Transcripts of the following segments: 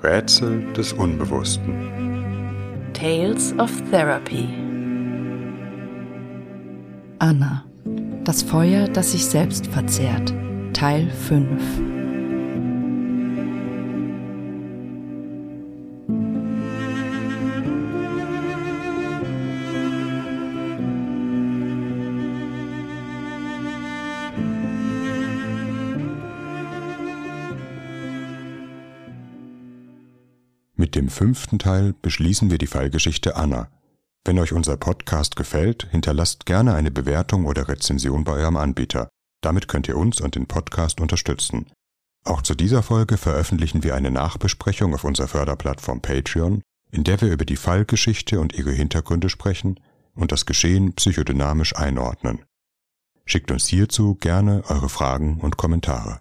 Rätsel des Unbewussten. Tales of Therapy. Anna, das Feuer, das sich selbst verzehrt. Teil 5. Mit dem 5. Teil beschließen wir die Fallgeschichte Anna. Wenn euch unser Podcast gefällt, hinterlasst gerne eine Bewertung oder Rezension bei eurem Anbieter. Damit könnt ihr uns und den Podcast unterstützen. Auch zu dieser Folge veröffentlichen wir eine Nachbesprechung auf unserer Förderplattform Patreon, in der wir über die Fallgeschichte und ihre Hintergründe sprechen und das Geschehen psychodynamisch einordnen. Schickt uns hierzu gerne eure Fragen und Kommentare.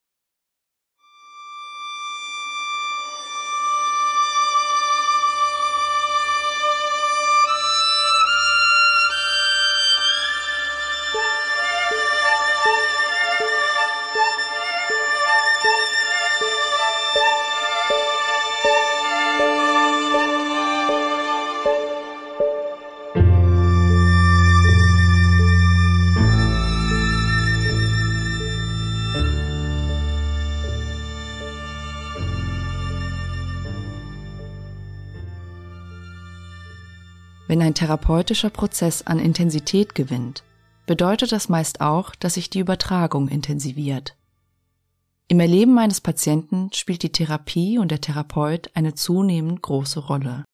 Wenn ein therapeutischer Prozess an Intensität gewinnt, bedeutet das meist auch, dass sich die Übertragung intensiviert. Im Erleben eines Patienten spielt die Therapie und der Therapeut eine zunehmend große Rolle.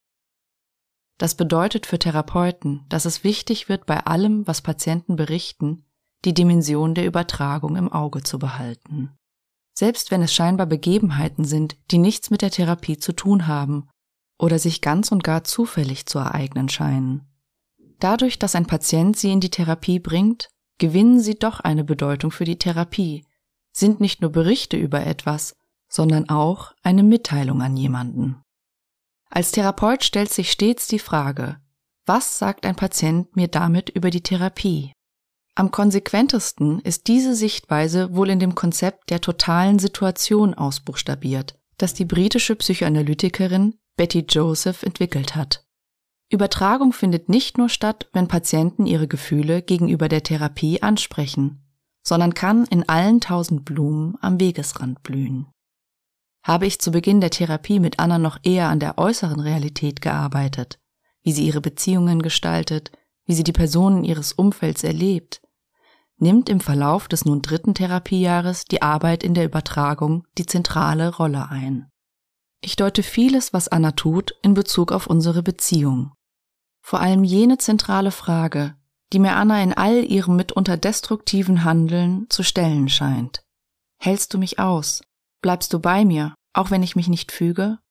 Das bedeutet für Therapeuten, dass es wichtig wird, bei allem, was Patienten berichten, die Dimension der Übertragung im Auge zu behalten. Selbst wenn es scheinbar Begebenheiten sind, die nichts mit der Therapie zu tun haben oder sich ganz und gar zufällig zu ereignen scheinen. Dadurch, dass ein Patient sie in die Therapie bringt, gewinnen sie doch eine Bedeutung für die Therapie, sind nicht nur Berichte über etwas, sondern auch eine Mitteilung an jemanden. Als Therapeut stellt sich stets die Frage, was sagt ein Patient mir damit über die Therapie? Am konsequentesten ist diese Sichtweise wohl in dem Konzept der totalen Situation ausbuchstabiert, das die britische Psychoanalytikerin Betty Joseph entwickelt hat. Übertragung findet nicht nur statt, wenn Patienten ihre Gefühle gegenüber der Therapie ansprechen, sondern kann in allen 1000 Blumen am Wegesrand blühen. Habe ich zu Beginn der Therapie mit Anna noch eher an der äußeren Realität gearbeitet, wie sie ihre Beziehungen gestaltet, wie sie die Personen ihres Umfelds erlebt, nimmt im Verlauf des nun 3. Therapiejahres die Arbeit in der Übertragung die zentrale Rolle ein. Ich deute vieles, was Anna tut, in Bezug auf unsere Beziehung. Vor allem jene zentrale Frage, die mir Anna in all ihrem mitunter destruktiven Handeln zu stellen scheint. Hältst du mich aus? Bleibst du bei mir, auch wenn ich mich nicht füge?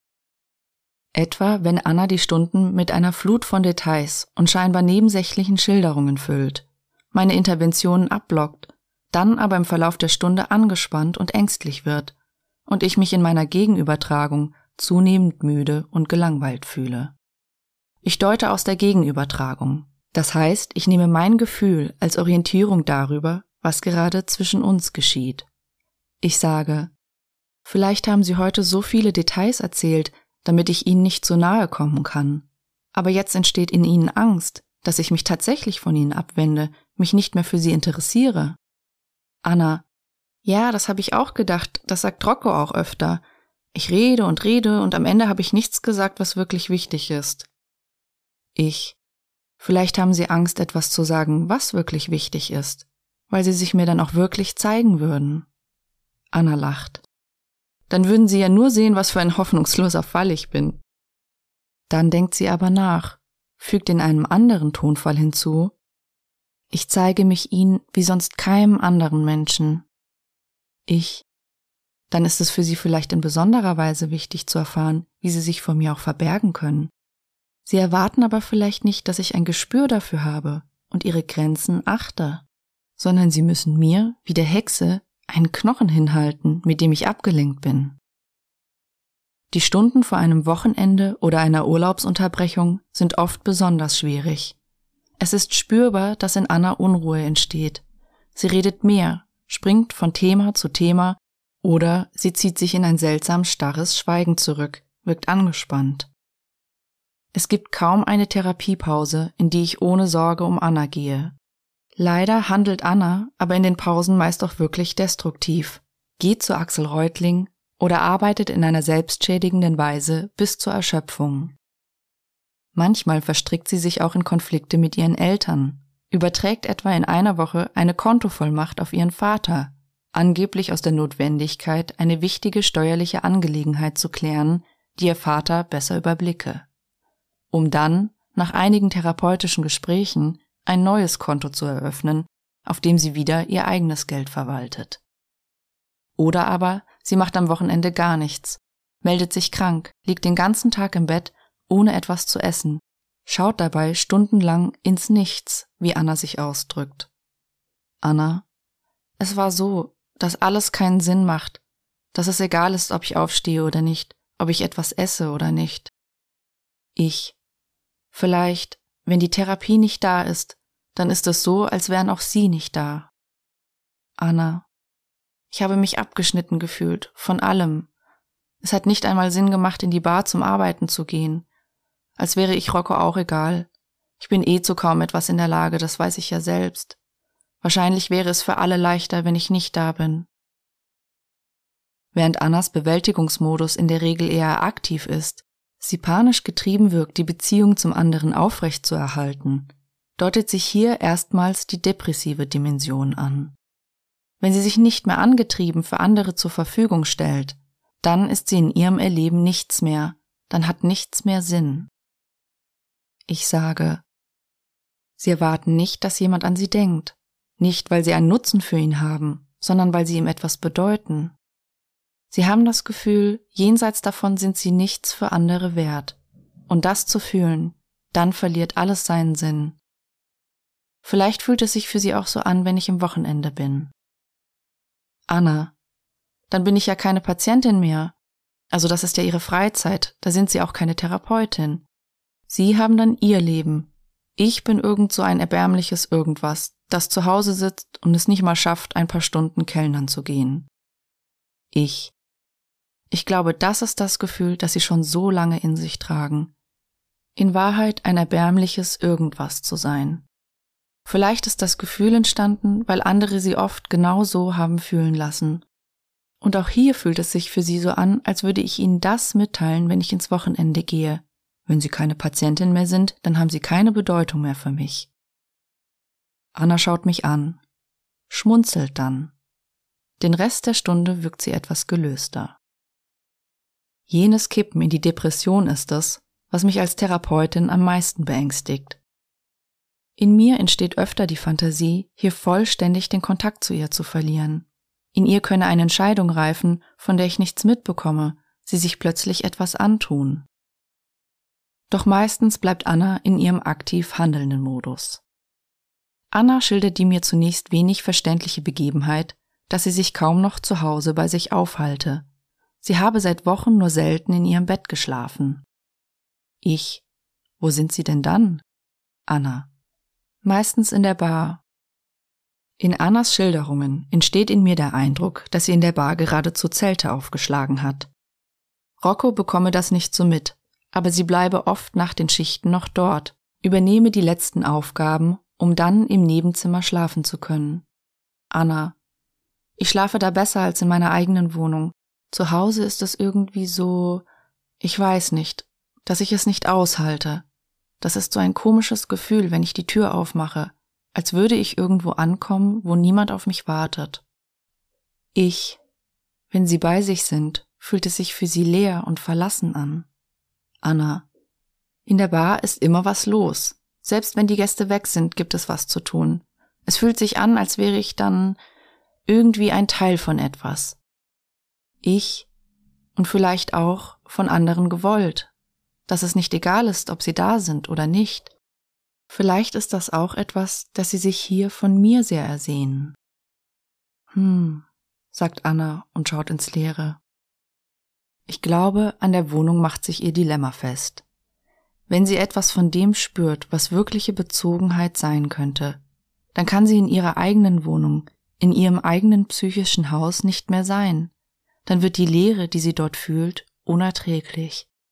Etwa, wenn Anna die Stunden mit einer Flut von Details und scheinbar nebensächlichen Schilderungen füllt, meine Interventionen abblockt, dann aber im Verlauf der Stunde angespannt und ängstlich wird und ich mich in meiner Gegenübertragung zunehmend müde und gelangweilt fühle. Ich deute aus der Gegenübertragung. Das heißt, ich nehme mein Gefühl als Orientierung darüber, was gerade zwischen uns geschieht. Ich sage, vielleicht haben Sie heute so viele Details erzählt, damit ich Ihnen nicht so nahe kommen kann. Aber jetzt entsteht in Ihnen Angst, dass ich mich tatsächlich von Ihnen abwende, mich nicht mehr für Sie interessiere. Anna: Ja, das habe ich auch gedacht, das sagt Rocco auch öfter. Ich rede und am Ende habe ich nichts gesagt, was wirklich wichtig ist. Ich: Vielleicht haben Sie Angst, etwas zu sagen, was wirklich wichtig ist, weil Sie sich mir dann auch wirklich zeigen würden. Anna lacht. Dann würden Sie ja nur sehen, was für ein hoffnungsloser Fall ich bin. Dann denkt sie aber nach, fügt in einem anderen Tonfall hinzu: Ich zeige mich Ihnen wie sonst keinem anderen Menschen. Ich: Dann ist es für Sie vielleicht in besonderer Weise wichtig zu erfahren, wie Sie sich vor mir auch verbergen können. Sie erwarten aber vielleicht nicht, dass ich ein Gespür dafür habe und Ihre Grenzen achte, sondern Sie müssen mir, wie der Hexe, einen Knochen hinhalten, mit dem ich abgelenkt bin. Die Stunden vor einem Wochenende oder einer Urlaubsunterbrechung sind oft besonders schwierig. Es ist spürbar, dass in Anna Unruhe entsteht. Sie redet mehr, springt von Thema zu Thema oder sie zieht sich in ein seltsam starres Schweigen zurück, wirkt angespannt. Es gibt kaum eine Therapiepause, in die ich ohne Sorge um Anna gehe. Leider handelt Anna aber in den Pausen meist auch wirklich destruktiv, geht zu Axel Reutling oder arbeitet in einer selbstschädigenden Weise bis zur Erschöpfung. Manchmal verstrickt sie sich auch in Konflikte mit ihren Eltern, überträgt etwa in einer Woche eine Kontovollmacht auf ihren Vater, angeblich aus der Notwendigkeit, eine wichtige steuerliche Angelegenheit zu klären, die ihr Vater besser überblicke, um dann, nach einigen therapeutischen Gesprächen, ein neues Konto zu eröffnen, auf dem sie wieder ihr eigenes Geld verwaltet. Oder aber sie macht am Wochenende gar nichts, meldet sich krank, liegt den ganzen Tag im Bett, ohne etwas zu essen, schaut dabei stundenlang ins Nichts, wie Anna sich ausdrückt. Anna: Es war so, dass alles keinen Sinn macht, dass es egal ist, ob ich aufstehe oder nicht, ob ich etwas esse oder nicht. Ich: Vielleicht, wenn die Therapie nicht da ist, dann ist es so, als wären auch Sie nicht da. Anna: Ich habe mich abgeschnitten gefühlt, von allem. Es hat nicht einmal Sinn gemacht, in die Bar zum Arbeiten zu gehen. Als wäre ich Rocco auch egal. Ich bin zu kaum etwas in der Lage, das weiß ich ja selbst. Wahrscheinlich wäre es für alle leichter, wenn ich nicht da bin. Während Annas Bewältigungsmodus in der Regel eher aktiv ist, sie panisch getrieben wirkt, die Beziehung zum anderen aufrechtzuerhalten, deutet sich hier erstmals die depressive Dimension an. Wenn sie sich nicht mehr angetrieben für andere zur Verfügung stellt, dann ist sie in ihrem Erleben nichts mehr, dann hat nichts mehr Sinn. Ich sage: Sie erwarten nicht, dass jemand an sie denkt, nicht weil sie einen Nutzen für ihn haben, sondern weil sie ihm etwas bedeuten. Sie haben das Gefühl, jenseits davon sind sie nichts für andere wert. Und das zu fühlen, dann verliert alles seinen Sinn. Vielleicht fühlt es sich für sie auch so an, wenn ich im Wochenende bin. Anna: Dann bin ich ja keine Patientin mehr. Also das ist ja ihre Freizeit, da sind sie auch keine Therapeutin. Sie haben dann ihr Leben. Ich bin irgend so ein erbärmliches Irgendwas, das zu Hause sitzt und es nicht mal schafft, ein paar Stunden kellnern zu gehen. Ich glaube, das ist das Gefühl, das sie schon so lange in sich tragen. In Wahrheit ein erbärmliches Irgendwas zu sein. Vielleicht ist das Gefühl entstanden, weil andere sie oft genau so haben fühlen lassen. Und auch hier fühlt es sich für sie so an, als würde ich ihnen das mitteilen, wenn ich ins Wochenende gehe. Wenn sie keine Patientin mehr sind, dann haben sie keine Bedeutung mehr für mich. Anna schaut mich an, schmunzelt dann. Den Rest der Stunde wirkt sie etwas gelöster. Jenes Kippen in die Depression ist es, was mich als Therapeutin am meisten beängstigt. In mir entsteht öfter die Fantasie, hier vollständig den Kontakt zu ihr zu verlieren. In ihr könne eine Entscheidung reifen, von der ich nichts mitbekomme, sie sich plötzlich etwas antun. Doch meistens bleibt Anna in ihrem aktiv handelnden Modus. Anna schildert die mir zunächst wenig verständliche Begebenheit, dass sie sich kaum noch zu Hause bei sich aufhalte. Sie habe seit Wochen nur selten in ihrem Bett geschlafen. Ich: Wo sind Sie denn dann? Anna: Meistens in der Bar. In Annas Schilderungen entsteht in mir der Eindruck, dass sie in der Bar geradezu Zelte aufgeschlagen hat. Rocco bekomme das nicht so mit, aber sie bleibe oft nach den Schichten noch dort, übernehme die letzten Aufgaben, um dann im Nebenzimmer schlafen zu können. Anna: Ich schlafe da besser als in meiner eigenen Wohnung. Zu Hause ist es irgendwie so, ich weiß nicht, dass ich es nicht aushalte. Das ist so ein komisches Gefühl, wenn ich die Tür aufmache, als würde ich irgendwo ankommen, wo niemand auf mich wartet. Wenn sie bei sich sind, fühlt es sich für sie leer und verlassen an. Anna: In der Bar ist immer was los. Selbst wenn die Gäste weg sind, gibt es was zu tun. Es fühlt sich an, als wäre ich dann irgendwie ein Teil von etwas. Und vielleicht auch von anderen gewollt. Dass es nicht egal ist, ob sie da sind oder nicht. Vielleicht ist das auch etwas, das sie sich hier von mir sehr ersehnen. Sagt Anna und schaut ins Leere. Ich glaube, an der Wohnung macht sich ihr Dilemma fest. Wenn sie etwas von dem spürt, was wirkliche Bezogenheit sein könnte, dann kann sie in ihrer eigenen Wohnung, in ihrem eigenen psychischen Haus nicht mehr sein. Dann wird die Leere, die sie dort fühlt, unerträglich.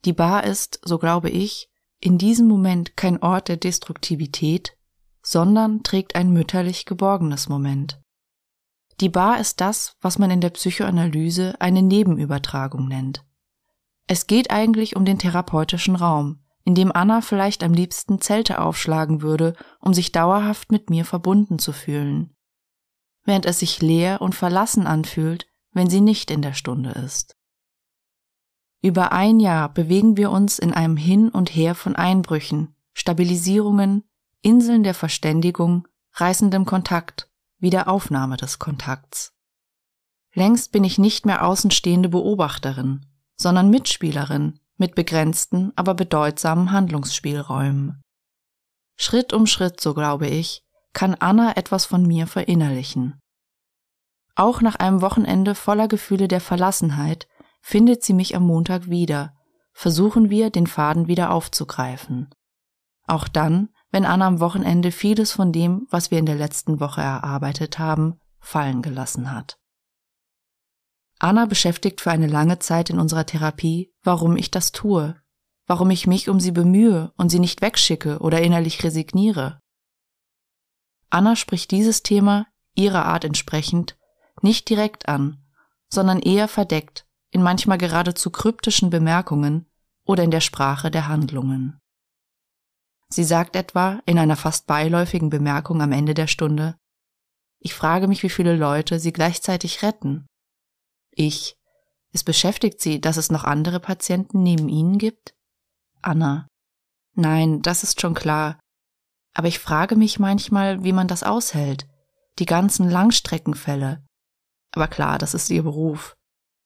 Die Bar ist, so glaube ich, in diesem Moment kein Ort der Destruktivität, sondern trägt ein mütterlich geborgenes Moment. Die Bar ist das, was man in der Psychoanalyse eine Nebenübertragung nennt. Es geht eigentlich um den therapeutischen Raum, in dem Anna vielleicht am liebsten Zelte aufschlagen würde, um sich dauerhaft mit mir verbunden zu fühlen, während es sich leer und verlassen anfühlt, wenn sie nicht in der Stunde ist. Über ein Jahr bewegen wir uns in einem Hin und Her von Einbrüchen, Stabilisierungen, Inseln der Verständigung, reißendem Kontakt, Wiederaufnahme des Kontakts. Längst bin ich nicht mehr außenstehende Beobachterin, sondern Mitspielerin mit begrenzten, aber bedeutsamen Handlungsspielräumen. Schritt um Schritt, so glaube ich, kann Anna etwas von mir verinnerlichen. Auch nach einem Wochenende voller Gefühle der Verlassenheit findet sie mich am Montag wieder, versuchen wir, den Faden wieder aufzugreifen. Auch dann, wenn Anna am Wochenende vieles von dem, was wir in der letzten Woche erarbeitet haben, fallen gelassen hat. Anna beschäftigt für eine lange Zeit in unserer Therapie, warum ich das tue, warum ich mich um sie bemühe und sie nicht wegschicke oder innerlich resigniere. Anna spricht dieses Thema, ihrer Art entsprechend, nicht direkt an, sondern eher verdeckt, in manchmal geradezu kryptischen Bemerkungen oder in der Sprache der Handlungen. Sie sagt etwa in einer fast beiläufigen Bemerkung am Ende der Stunde: Ich frage mich, wie viele Leute sie gleichzeitig retten. Es beschäftigt Sie, dass es noch andere Patienten neben Ihnen gibt? Anna: Nein, das ist schon klar. Aber ich frage mich manchmal, wie man das aushält. Die ganzen Langstreckenfälle. Aber klar, das ist Ihr Beruf.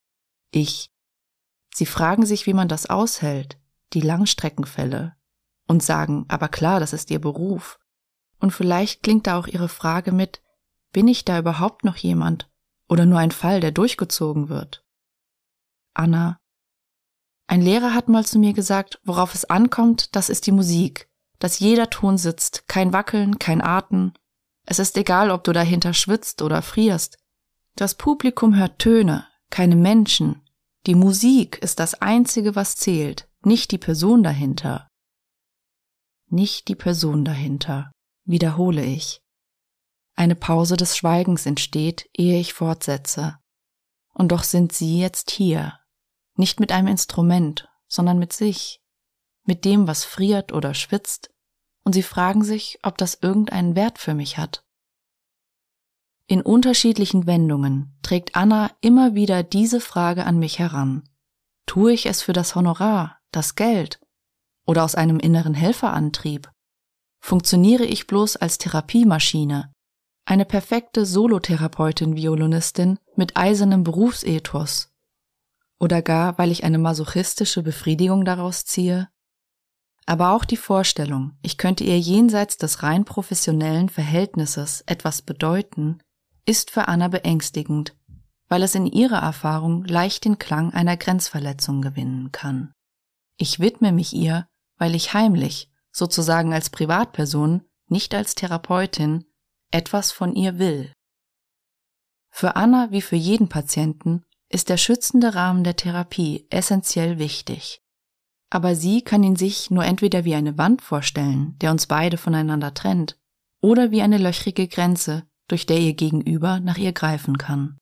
Sie fragen sich, wie man das aushält, die Langstreckenfälle. Und sagen, aber klar, das ist Ihr Beruf. Und vielleicht klingt da auch Ihre Frage mit: Bin ich da überhaupt noch jemand? Oder nur ein Fall, der durchgezogen wird? Anna: Ein Lehrer hat mal zu mir gesagt, worauf es ankommt, das ist die Musik, dass jeder Ton sitzt, kein Wackeln, kein Atmen. Es ist egal, ob du dahinter schwitzt oder frierst. Das Publikum hört Töne, keine Menschen. Die Musik ist das Einzige, was zählt, nicht die Person dahinter. Nicht die Person dahinter, wiederhole ich. Eine Pause des Schweigens entsteht, ehe ich fortsetze. Und doch sind Sie jetzt hier, nicht mit einem Instrument, sondern mit sich, mit dem, was friert oder schwitzt, und Sie fragen sich, ob das irgendeinen Wert für mich hat. In unterschiedlichen Wendungen trägt Anna immer wieder diese Frage an mich heran. Tue ich es für das Honorar, das Geld oder aus einem inneren Helferantrieb? Funktioniere ich bloß als Therapiemaschine, eine perfekte Solotherapeutin-Violinistin mit eisernem Berufsethos? Oder gar, weil ich eine masochistische Befriedigung daraus ziehe? Aber auch die Vorstellung, ich könnte ihr jenseits des rein professionellen Verhältnisses etwas bedeuten, ist für Anna beängstigend, weil es in ihrer Erfahrung leicht den Klang einer Grenzverletzung gewinnen kann. Ich widme mich ihr, weil ich heimlich, sozusagen als Privatperson, nicht als Therapeutin, etwas von ihr will. Für Anna wie für jeden Patienten ist der schützende Rahmen der Therapie essentiell wichtig. Aber sie kann ihn sich nur entweder wie eine Wand vorstellen, der uns beide voneinander trennt, oder wie eine löchrige Grenze, durch der ihr Gegenüber nach ihr greifen kann.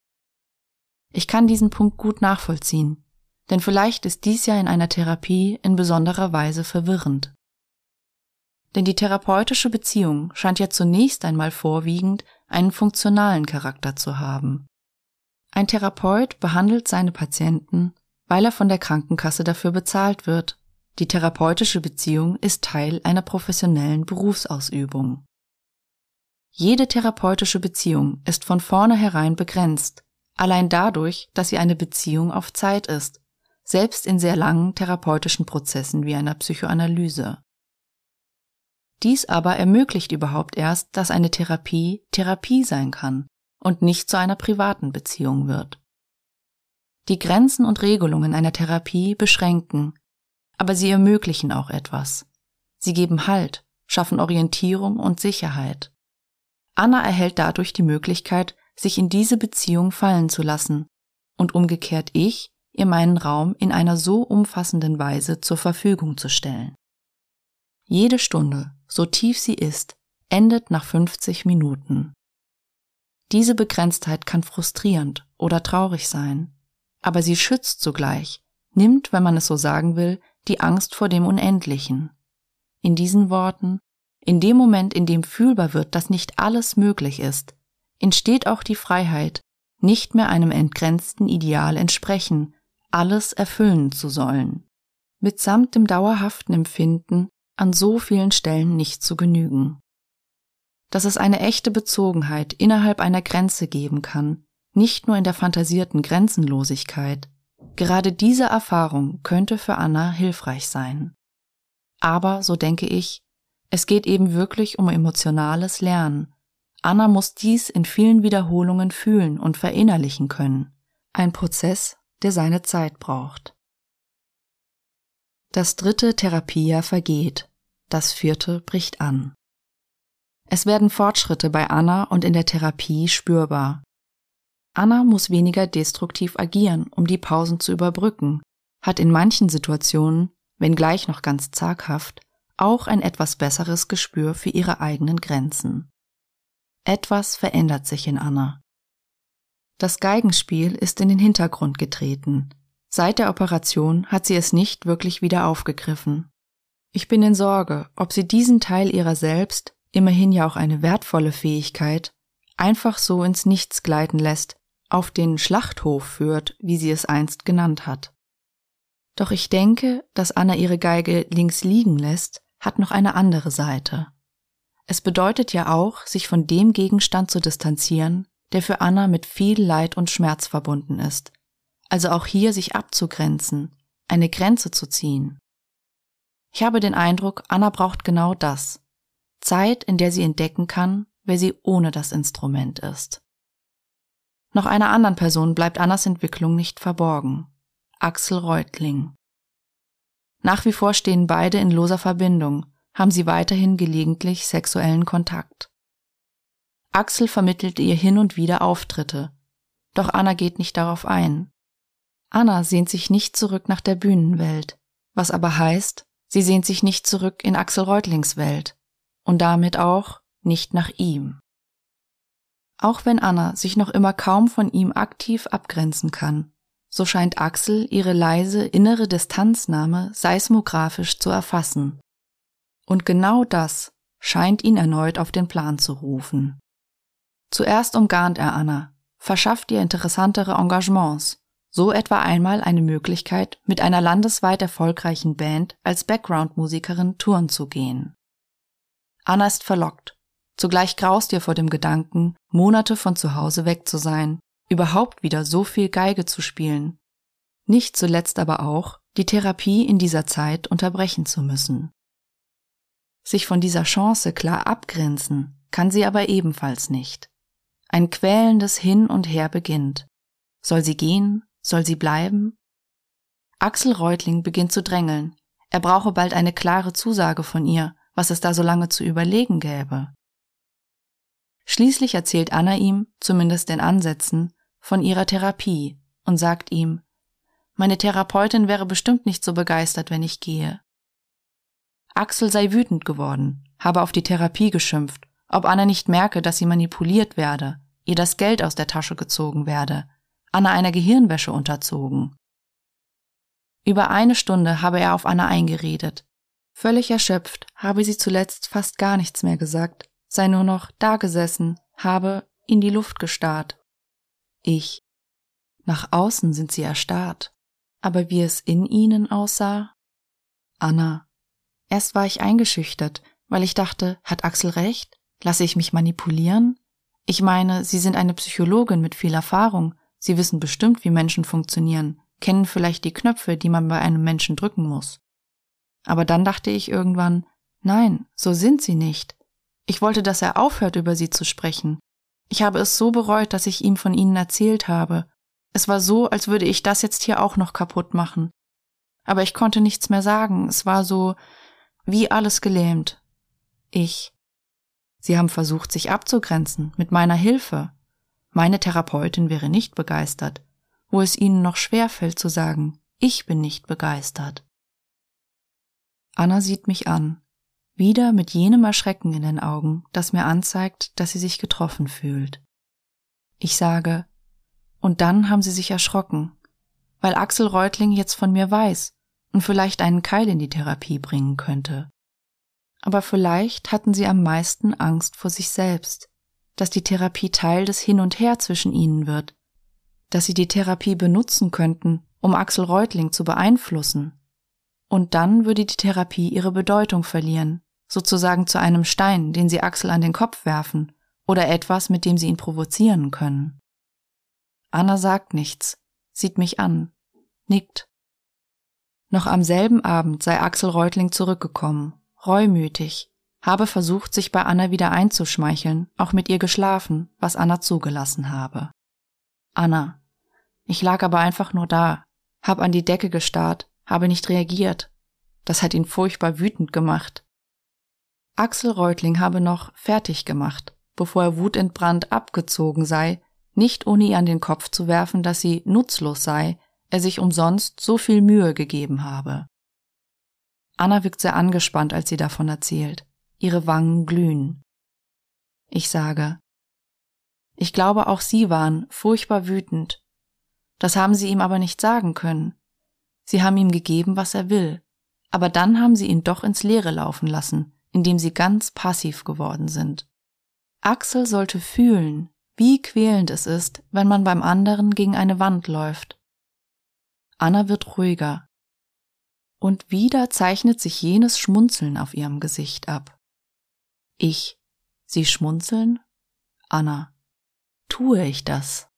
Ich kann diesen Punkt gut nachvollziehen, denn vielleicht ist dies ja in einer Therapie in besonderer Weise verwirrend. Denn die therapeutische Beziehung scheint ja zunächst einmal vorwiegend einen funktionalen Charakter zu haben. Ein Therapeut behandelt seine Patienten, weil er von der Krankenkasse dafür bezahlt wird. Die therapeutische Beziehung ist Teil einer professionellen Berufsausübung. Jede therapeutische Beziehung ist von vornherein begrenzt, allein dadurch, dass sie eine Beziehung auf Zeit ist, selbst in sehr langen therapeutischen Prozessen wie einer Psychoanalyse. Dies aber ermöglicht überhaupt erst, dass eine Therapie Therapie sein kann und nicht zu einer privaten Beziehung wird. Die Grenzen und Regelungen einer Therapie beschränken, aber sie ermöglichen auch etwas. Sie geben Halt, schaffen Orientierung und Sicherheit. Anna erhält dadurch die Möglichkeit, sich in diese Beziehung fallen zu lassen, und umgekehrt ich, ihr meinen Raum in einer so umfassenden Weise zur Verfügung zu stellen. Jede Stunde, so tief sie ist, endet nach 50 Minuten. Diese Begrenztheit kann frustrierend oder traurig sein, aber sie schützt zugleich, nimmt, wenn man es so sagen will, die Angst vor dem Unendlichen. In diesen Worten, in dem Moment, in dem fühlbar wird, dass nicht alles möglich ist, entsteht auch die Freiheit, nicht mehr einem entgrenzten Ideal entsprechen, alles erfüllen zu sollen, mitsamt dem dauerhaften Empfinden, an so vielen Stellen nicht zu genügen. Dass es eine echte Bezogenheit innerhalb einer Grenze geben kann, nicht nur in der fantasierten Grenzenlosigkeit, gerade diese Erfahrung könnte für Anna hilfreich sein. Aber, so denke ich, es geht eben wirklich um emotionales Lernen. Anna muss dies in vielen Wiederholungen fühlen und verinnerlichen können. Ein Prozess, der seine Zeit braucht. Das 3. Therapiejahr vergeht, das 4. bricht an. Es werden Fortschritte bei Anna und in der Therapie spürbar. Anna muss weniger destruktiv agieren, um die Pausen zu überbrücken, hat in manchen Situationen, wenngleich noch ganz zaghaft, auch ein etwas besseres Gespür für ihre eigenen Grenzen. Etwas verändert sich in Anna. Das Geigenspiel ist in den Hintergrund getreten. Seit der Operation hat sie es nicht wirklich wieder aufgegriffen. Ich bin in Sorge, ob sie diesen Teil ihrer selbst, immerhin ja auch eine wertvolle Fähigkeit, einfach so ins Nichts gleiten lässt, auf den Schlachthof führt, wie sie es einst genannt hat. Doch ich denke, dass Anna ihre Geige links liegen lässt, hat noch eine andere Seite. Es bedeutet ja auch, sich von dem Gegenstand zu distanzieren, der für Anna mit viel Leid und Schmerz verbunden ist. Also auch hier sich abzugrenzen, eine Grenze zu ziehen. Ich habe den Eindruck, Anna braucht genau das. Zeit, in der sie entdecken kann, wer sie ohne das Instrument ist. Noch einer anderen Person bleibt Annas Entwicklung nicht verborgen. Axel Reutling. Nach wie vor stehen beide in loser Verbindung, haben sie weiterhin gelegentlich sexuellen Kontakt. Axel vermittelt ihr hin und wieder Auftritte, doch Anna geht nicht darauf ein. Anna sehnt sich nicht zurück nach der Bühnenwelt, was aber heißt, sie sehnt sich nicht zurück in Axel Reutlings Welt und damit auch nicht nach ihm. Auch wenn Anna sich noch immer kaum von ihm aktiv abgrenzen kann, so scheint Axel ihre leise innere Distanznahme seismographisch zu erfassen. Und genau das scheint ihn erneut auf den Plan zu rufen. Zuerst umgarnt er Anna, verschafft ihr interessantere Engagements, so etwa einmal eine Möglichkeit, mit einer landesweit erfolgreichen Band als Background-Musikerin touren zu gehen. Anna ist verlockt. Zugleich graust ihr vor dem Gedanken, Monate von zu Hause weg zu sein, überhaupt wieder so viel Geige zu spielen. Nicht zuletzt aber auch, die Therapie in dieser Zeit unterbrechen zu müssen. Sich von dieser Chance klar abgrenzen kann sie aber ebenfalls nicht. Ein quälendes Hin und Her beginnt. Soll sie gehen? Soll sie bleiben? Axel Reutling beginnt zu drängeln. Er brauche bald eine klare Zusage von ihr, was es da so lange zu überlegen gäbe. Schließlich erzählt Anna ihm, zumindest in Ansätzen, von ihrer Therapie und sagt ihm, meine Therapeutin wäre bestimmt nicht so begeistert, wenn ich gehe. Axel sei wütend geworden, habe auf die Therapie geschimpft, ob Anna nicht merke, dass sie manipuliert werde, ihr das Geld aus der Tasche gezogen werde, Anna einer Gehirnwäsche unterzogen. Über 1 Stunde habe er auf Anna eingeredet. Völlig erschöpft habe sie zuletzt fast gar nichts mehr gesagt, sei nur noch dagesessen, habe in die Luft gestarrt. Ich. Nach außen sind sie erstarrt, aber wie es in ihnen aussah? Anna. Erst war ich eingeschüchtert, weil ich dachte, hat Axel recht? Lasse ich mich manipulieren? Ich meine, Sie sind eine Psychologin mit viel Erfahrung. Sie wissen bestimmt, wie Menschen funktionieren, kennen vielleicht die Knöpfe, die man bei einem Menschen drücken muss. Aber dann dachte ich irgendwann, nein, so sind Sie nicht. Ich wollte, dass er aufhört, über Sie zu sprechen. Ich habe es so bereut, dass ich ihm von Ihnen erzählt habe. Es war so, als würde ich das jetzt hier auch noch kaputt machen. Aber ich konnte nichts mehr sagen. Es war so, wie alles gelähmt. Sie haben versucht, sich abzugrenzen, mit meiner Hilfe. Meine Therapeutin wäre nicht begeistert. wo es ihnen noch schwerfällt zu sagen, ich bin nicht begeistert. Anna sieht mich an, wieder mit jenem Erschrecken in den Augen, das mir anzeigt, dass sie sich getroffen fühlt. Ich sage, und dann haben sie sich erschrocken, weil Axel Reutling jetzt von mir weiß und vielleicht einen Keil in die Therapie bringen könnte. Aber vielleicht hatten sie am meisten Angst vor sich selbst, dass die Therapie Teil des Hin und Her zwischen ihnen wird, dass sie die Therapie benutzen könnten, um Axel Reutling zu beeinflussen. Und dann würde die Therapie ihre Bedeutung verlieren, sozusagen zu einem Stein, den sie Axel an den Kopf werfen, oder etwas, mit dem sie ihn provozieren können. Anna sagt nichts, sieht mich an, nickt. Noch am selben Abend sei Axel Reutling zurückgekommen, reumütig, habe versucht, sich bei Anna wieder einzuschmeicheln, auch mit ihr geschlafen, was Anna zugelassen habe. Anna: Ich lag aber einfach nur da, hab an die Decke gestarrt, habe nicht reagiert. Das hat ihn furchtbar wütend gemacht. Axel Reutling habe noch fertig gemacht, bevor er wutentbrannt abgezogen sei, nicht ohne ihr an den Kopf zu werfen, dass sie nutzlos sei, er sich umsonst so viel Mühe gegeben habe. Anna wirkt sehr angespannt, als sie davon erzählt. Ihre Wangen glühen. Ich sage: Ich glaube, auch Sie waren furchtbar wütend. Das haben Sie ihm aber nicht sagen können. Sie haben ihm gegeben, was er will, aber dann haben Sie ihn doch ins Leere laufen lassen, indem Sie ganz passiv geworden sind. Axel sollte fühlen, wie quälend es ist, wenn man beim anderen gegen eine Wand läuft. Anna wird ruhiger. Und wieder zeichnet sich jenes Schmunzeln auf ihrem Gesicht ab. Sie schmunzeln? Anna: Tue ich das?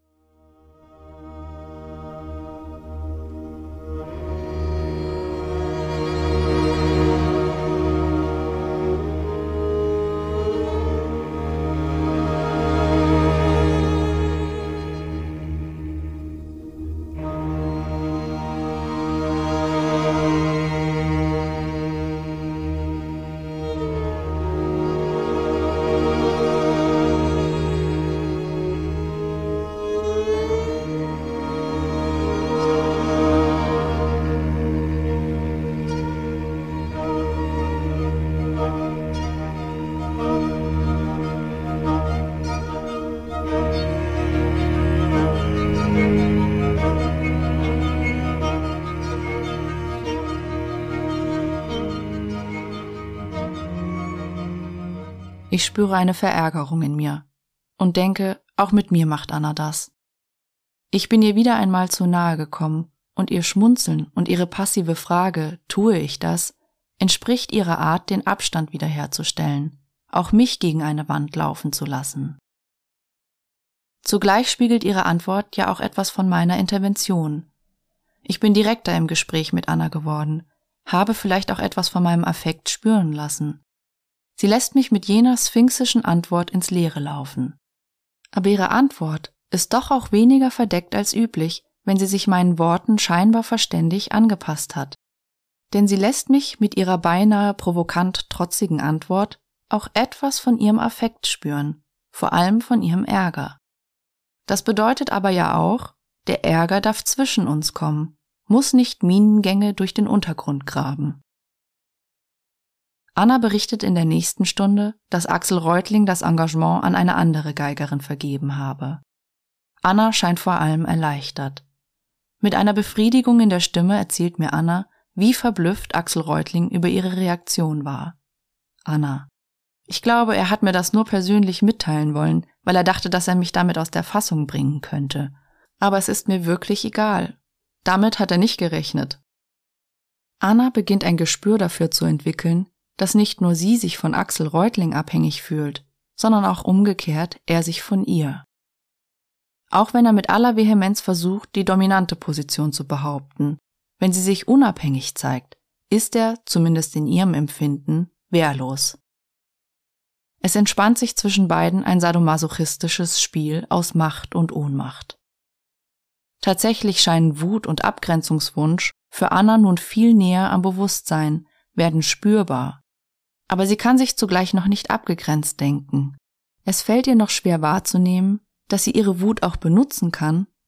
Ich spüre eine Verärgerung in mir und denke, auch mit mir macht Anna das. Ich bin ihr wieder einmal zu nahe gekommen und ihr Schmunzeln und ihre passive Frage, tue ich das, entspricht ihrer Art, den Abstand wiederherzustellen, auch mich gegen eine Wand laufen zu lassen. Zugleich spiegelt ihre Antwort ja auch etwas von meiner Intervention. Ich bin direkter im Gespräch mit Anna geworden, habe vielleicht auch etwas von meinem Affekt spüren lassen. Sie lässt mich mit jener sphinxischen Antwort ins Leere laufen. Aber ihre Antwort ist doch auch weniger verdeckt als üblich, wenn sie sich meinen Worten scheinbar verständig angepasst hat. Denn sie lässt mich mit ihrer beinahe provokant trotzigen Antwort auch etwas von ihrem Affekt spüren, vor allem von ihrem Ärger. Das bedeutet aber ja auch, der Ärger darf zwischen uns kommen, muss nicht Minengänge durch den Untergrund graben. Anna berichtet in der nächsten Stunde, dass Axel Reutling das Engagement an eine andere Geigerin vergeben habe. Anna scheint vor allem erleichtert. Mit einer Befriedigung in der Stimme erzählt mir Anna, wie verblüfft Axel Reutling über ihre Reaktion war. Anna: Ich glaube, er hat mir das nur persönlich mitteilen wollen, weil er dachte, dass er mich damit aus der Fassung bringen könnte. Aber es ist mir wirklich egal. Damit hat er nicht gerechnet. Anna beginnt ein Gespür dafür zu entwickeln, dass nicht nur sie sich von Axel Reutling abhängig fühlt, sondern auch umgekehrt er sich von ihr. Auch wenn er mit aller Vehemenz versucht, die dominante Position zu behaupten, wenn sie sich unabhängig zeigt, ist er, zumindest in ihrem Empfinden, wehrlos. Es entspannt sich zwischen beiden ein sadomasochistisches Spiel aus Macht und Ohnmacht. Tatsächlich scheinen Wut und Abgrenzungswunsch für Anna nun viel näher am Bewusstsein, werden spürbar. Aber sie kann sich zugleich noch nicht abgegrenzt denken. Es fällt ihr noch schwer wahrzunehmen, dass sie ihre Wut auch benutzen kann,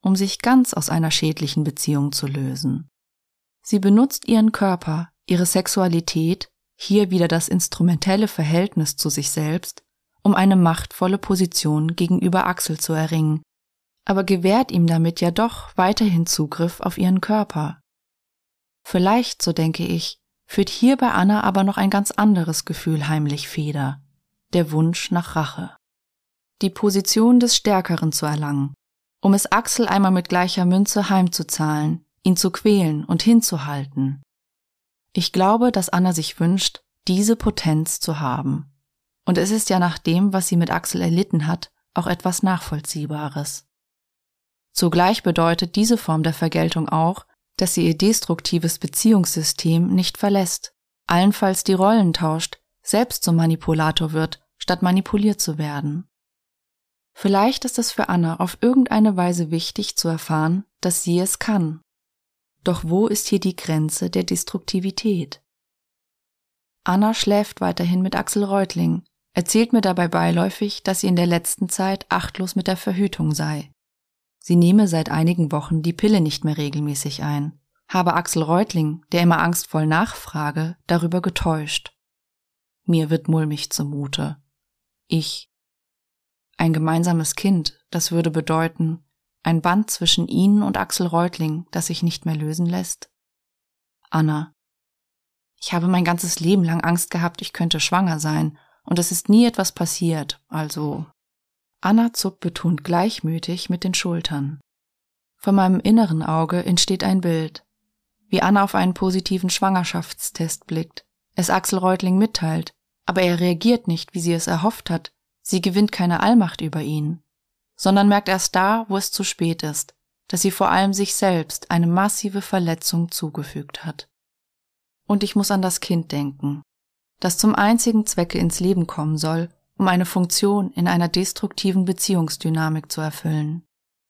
um sich ganz aus einer schädlichen Beziehung zu lösen. Sie benutzt ihren Körper, ihre Sexualität, hier wieder das instrumentelle Verhältnis zu sich selbst, um eine machtvolle Position gegenüber Axel zu erringen, aber gewährt ihm damit ja doch weiterhin Zugriff auf ihren Körper. Vielleicht, so denke ich, führt hier bei Anna aber noch ein ganz anderes Gefühl heimlich Feder, der Wunsch nach Rache. Die Position des Stärkeren zu erlangen, um es Axel einmal mit gleicher Münze heimzuzahlen, ihn zu quälen und hinzuhalten. Ich glaube, dass Anna sich wünscht, diese Potenz zu haben. Und es ist ja nach dem, was sie mit Axel erlitten hat, auch etwas Nachvollziehbares. Zugleich bedeutet diese Form der Vergeltung auch, dass sie ihr destruktives Beziehungssystem nicht verlässt, allenfalls die Rollen tauscht, selbst zum Manipulator wird, statt manipuliert zu werden. Vielleicht ist es für Anna auf irgendeine Weise wichtig zu erfahren, dass sie es kann. Doch wo ist hier die Grenze der Destruktivität? Anna schläft weiterhin mit Axel Reutling, erzählt mir dabei beiläufig, dass sie in der letzten Zeit achtlos mit der Verhütung sei. Sie nehme seit einigen Wochen die Pille nicht mehr regelmäßig ein, habe Axel Reutling, der immer angstvoll nachfrage, darüber getäuscht. Mir wird mulmig zumute. Ein gemeinsames Kind, das würde bedeuten, ein Band zwischen ihnen und Axel Reutling, das sich nicht mehr lösen lässt. Anna: Ich habe mein ganzes Leben lang Angst gehabt, ich könnte schwanger sein, und es ist nie etwas passiert, also... Anna zuckt betont gleichmütig mit den Schultern. Vor meinem inneren Auge entsteht ein Bild, wie Anna auf einen positiven Schwangerschaftstest blickt, es Axel Reutling mitteilt, aber er reagiert nicht, wie sie es erhofft hat, sie gewinnt keine Allmacht über ihn, sondern merkt erst da, wo es zu spät ist, dass sie vor allem sich selbst eine massive Verletzung zugefügt hat. Und ich muss an das Kind denken, das zum einzigen Zwecke ins Leben kommen soll, um eine Funktion in einer destruktiven Beziehungsdynamik zu erfüllen.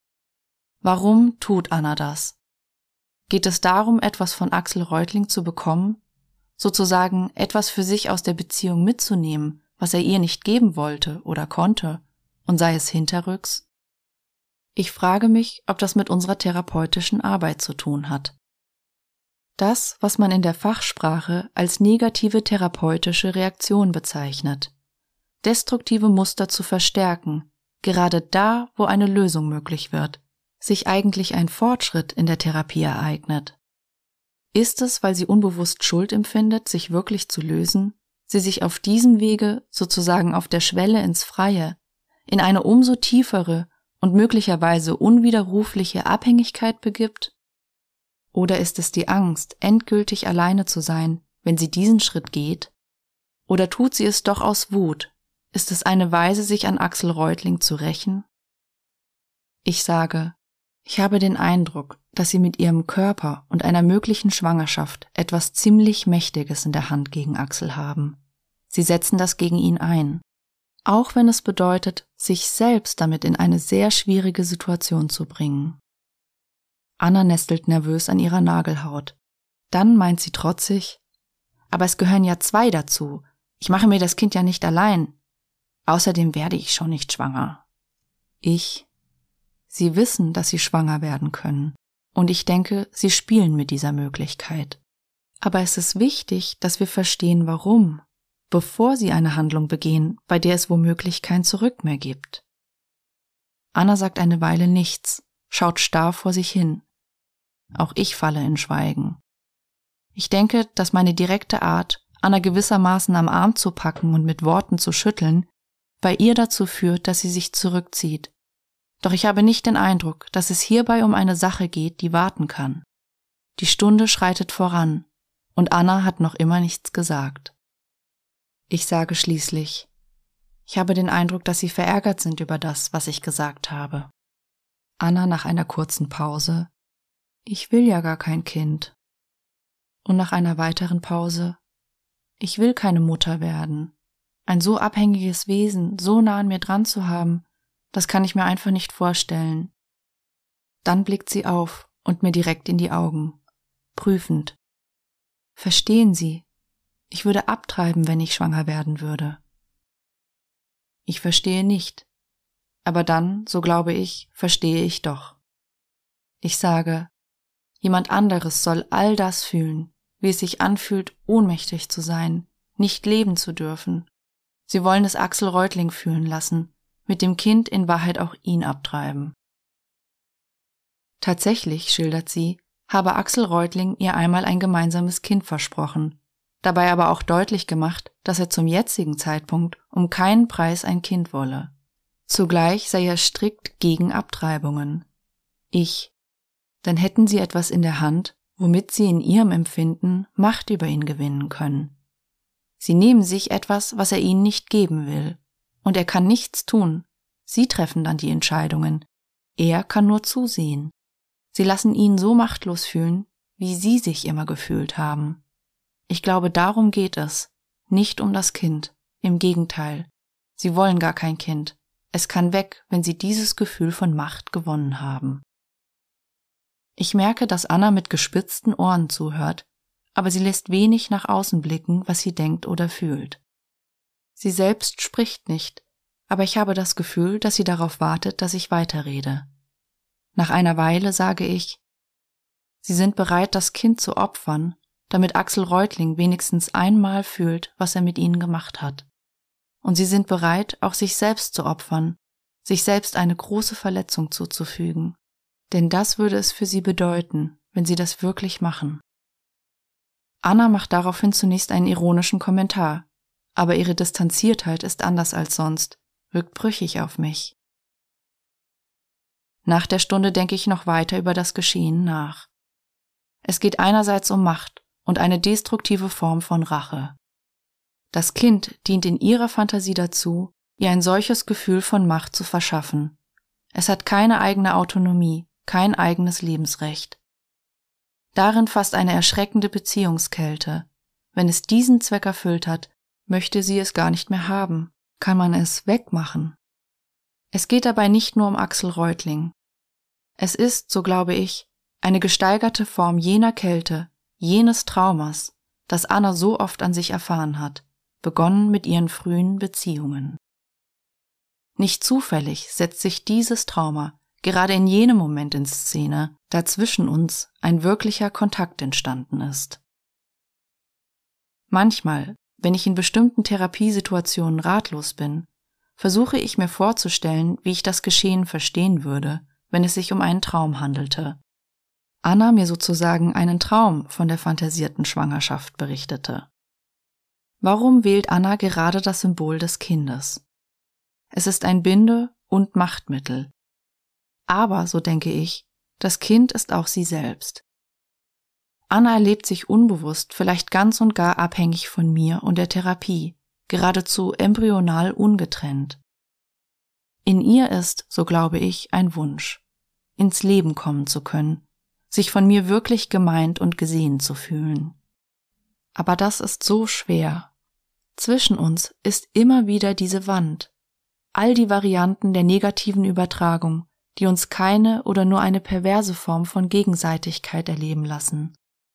Warum tut Anna das? Geht es darum, etwas von Axel Reutling zu bekommen, sozusagen etwas für sich aus der Beziehung mitzunehmen, was er ihr nicht geben wollte oder konnte, und sei es hinterrücks? Ich frage mich, ob das mit unserer therapeutischen Arbeit zu tun hat. Das, was man in der Fachsprache als negative therapeutische Reaktion bezeichnet. Destruktive Muster zu verstärken, gerade da, wo eine Lösung möglich wird, sich eigentlich ein Fortschritt in der Therapie ereignet. Ist es, weil sie unbewusst Schuld empfindet, sich wirklich zu lösen, sie sich auf diesem Wege, sozusagen auf der Schwelle ins Freie, in eine umso tiefere und möglicherweise unwiderrufliche Abhängigkeit begibt? Oder ist es die Angst, endgültig alleine zu sein, wenn sie diesen Schritt geht? Oder tut sie es doch aus Wut? Ist es eine Weise, sich an Axel Reutling zu rächen? Ich sage, ich habe den Eindruck, dass sie mit ihrem Körper und einer möglichen Schwangerschaft etwas ziemlich Mächtiges in der Hand gegen Axel haben. Sie setzen das gegen ihn ein, auch wenn es bedeutet, sich selbst damit in eine sehr schwierige Situation zu bringen. Anna nestelt nervös an ihrer Nagelhaut. Dann meint sie trotzig, aber es gehören ja 2 dazu. Ich mache mir das Kind ja nicht allein. Außerdem werde ich schon nicht schwanger. Sie wissen, dass sie schwanger werden können. Und ich denke, sie spielen mit dieser Möglichkeit. Aber es ist wichtig, dass wir verstehen, warum, bevor sie eine Handlung begehen, bei der es womöglich kein Zurück mehr gibt. Anna sagt eine Weile nichts, schaut starr vor sich hin. Auch ich falle in Schweigen. Ich denke, dass meine direkte Art, Anna gewissermaßen am Arm zu packen und mit Worten zu schütteln, bei ihr dazu führt, dass sie sich zurückzieht. Doch ich habe nicht den Eindruck, dass es hierbei um eine Sache geht, die warten kann. Die Stunde schreitet voran, und Anna hat noch immer nichts gesagt. Ich sage schließlich, ich habe den Eindruck, dass Sie verärgert sind über das, was ich gesagt habe. Anna nach einer kurzen Pause, ich will ja gar kein Kind. Und nach einer weiteren Pause, ich will keine Mutter werden. Ein so abhängiges Wesen so nah an mir dran zu haben, das kann ich mir einfach nicht vorstellen. Dann blickt sie auf und mir direkt in die Augen, prüfend. Verstehen Sie, ich würde abtreiben, wenn ich schwanger werden würde. Ich verstehe nicht, aber dann, so glaube ich, verstehe ich doch. Ich sage, jemand anderes soll all das fühlen, wie es sich anfühlt, ohnmächtig zu sein, nicht leben zu dürfen. Sie wollen es Axel Reutling fühlen lassen, mit dem Kind in Wahrheit auch ihn abtreiben. Tatsächlich, schildert sie, habe Axel Reutling ihr einmal ein gemeinsames Kind versprochen, dabei aber auch deutlich gemacht, dass er zum jetzigen Zeitpunkt um keinen Preis ein Kind wolle. Zugleich sei er strikt gegen Abtreibungen. Dann hätten sie etwas in der Hand, womit sie in ihrem Empfinden Macht über ihn gewinnen können. Sie nehmen sich etwas, was er ihnen nicht geben will, und er kann nichts tun. Sie treffen dann die Entscheidungen. Er kann nur zusehen. Sie lassen ihn so machtlos fühlen, wie sie sich immer gefühlt haben. Ich glaube, darum geht es, nicht um das Kind. Im Gegenteil, sie wollen gar kein Kind. Es kann weg, wenn sie dieses Gefühl von Macht gewonnen haben. Ich merke, dass Anna mit gespitzten Ohren zuhört, aber sie lässt wenig nach außen blicken, was sie denkt oder fühlt. Sie selbst spricht nicht, aber ich habe das Gefühl, dass sie darauf wartet, dass ich weiterrede. Nach einer Weile sage ich, sie sind bereit, das Kind zu opfern, damit Axel Reutling wenigstens einmal fühlt, was er mit ihnen gemacht hat. Und sie sind bereit, auch sich selbst zu opfern, sich selbst eine große Verletzung zuzufügen. Denn das würde es für sie bedeuten, wenn sie das wirklich machen. Anna macht daraufhin zunächst einen ironischen Kommentar, aber ihre Distanziertheit ist anders als sonst, wirkt brüchig auf mich. Nach der Stunde denke ich noch weiter über das Geschehen nach. Es geht einerseits um Macht und eine destruktive Form von Rache. Das Kind dient in ihrer Fantasie dazu, ihr ein solches Gefühl von Macht zu verschaffen. Es hat keine eigene Autonomie, kein eigenes Lebensrecht. Darin fasst eine erschreckende Beziehungskälte. Wenn es diesen Zweck erfüllt hat, möchte sie es gar nicht mehr haben. Kann man es wegmachen? Es geht dabei nicht nur um Axel Reutling. Es ist, so glaube ich, eine gesteigerte Form jener Kälte, jenes Traumas, das Anna so oft an sich erfahren hat, begonnen mit ihren frühen Beziehungen. Nicht zufällig setzt sich dieses Trauma gerade in jenem Moment in Szene, da zwischen uns ein wirklicher Kontakt entstanden ist. Manchmal, wenn ich in bestimmten Therapiesituationen ratlos bin, versuche ich mir vorzustellen, wie ich das Geschehen verstehen würde, wenn es sich um einen Traum handelte. Anna mir sozusagen einen Traum von der fantasierten Schwangerschaft berichtete. Warum wählt Anna gerade das Symbol des Kindes? Es ist ein Binde- und Machtmittel. Aber, so denke ich, das Kind ist auch sie selbst. Anna erlebt sich unbewusst, vielleicht ganz und gar abhängig von mir und der Therapie, geradezu embryonal ungetrennt. In ihr ist, so glaube ich, ein Wunsch, ins Leben kommen zu können, sich von mir wirklich gemeint und gesehen zu fühlen. Aber das ist so schwer. Zwischen uns ist immer wieder diese Wand, all die Varianten der negativen Übertragung, die uns keine oder nur eine perverse Form von Gegenseitigkeit erleben lassen.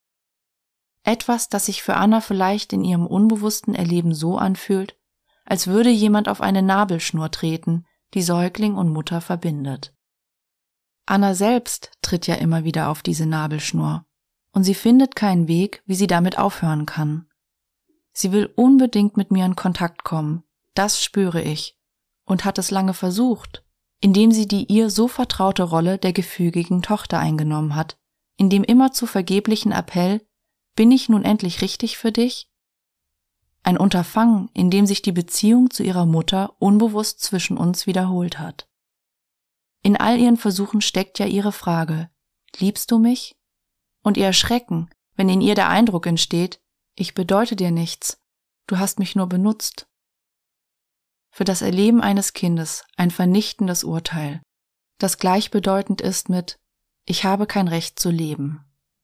Etwas, das sich für Anna vielleicht in ihrem unbewussten Erleben so anfühlt, als würde jemand auf eine Nabelschnur treten, die Säugling und Mutter verbindet. Anna selbst tritt ja immer wieder auf diese Nabelschnur, und sie findet keinen Weg, wie sie damit aufhören kann. Sie will unbedingt mit mir in Kontakt kommen, das spüre ich, und hat es lange versucht, indem sie die ihr so vertraute Rolle der gefügigen Tochter eingenommen hat, in dem immerzu vergeblichen Appell, bin ich nun endlich richtig für dich? Ein Unterfangen, in dem sich die Beziehung zu ihrer Mutter unbewusst zwischen uns wiederholt hat. In all ihren Versuchen steckt ja ihre Frage, liebst du mich? Und ihr Erschrecken, wenn in ihr der Eindruck entsteht, ich bedeute dir nichts, du hast mich nur benutzt. Für das Erleben eines Kindes ein vernichtendes Urteil, das gleichbedeutend ist mit ich habe kein Recht zu leben.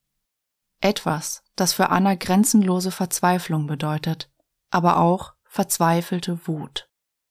Etwas, das für Anna grenzenlose Verzweiflung bedeutet, aber auch verzweifelte Wut.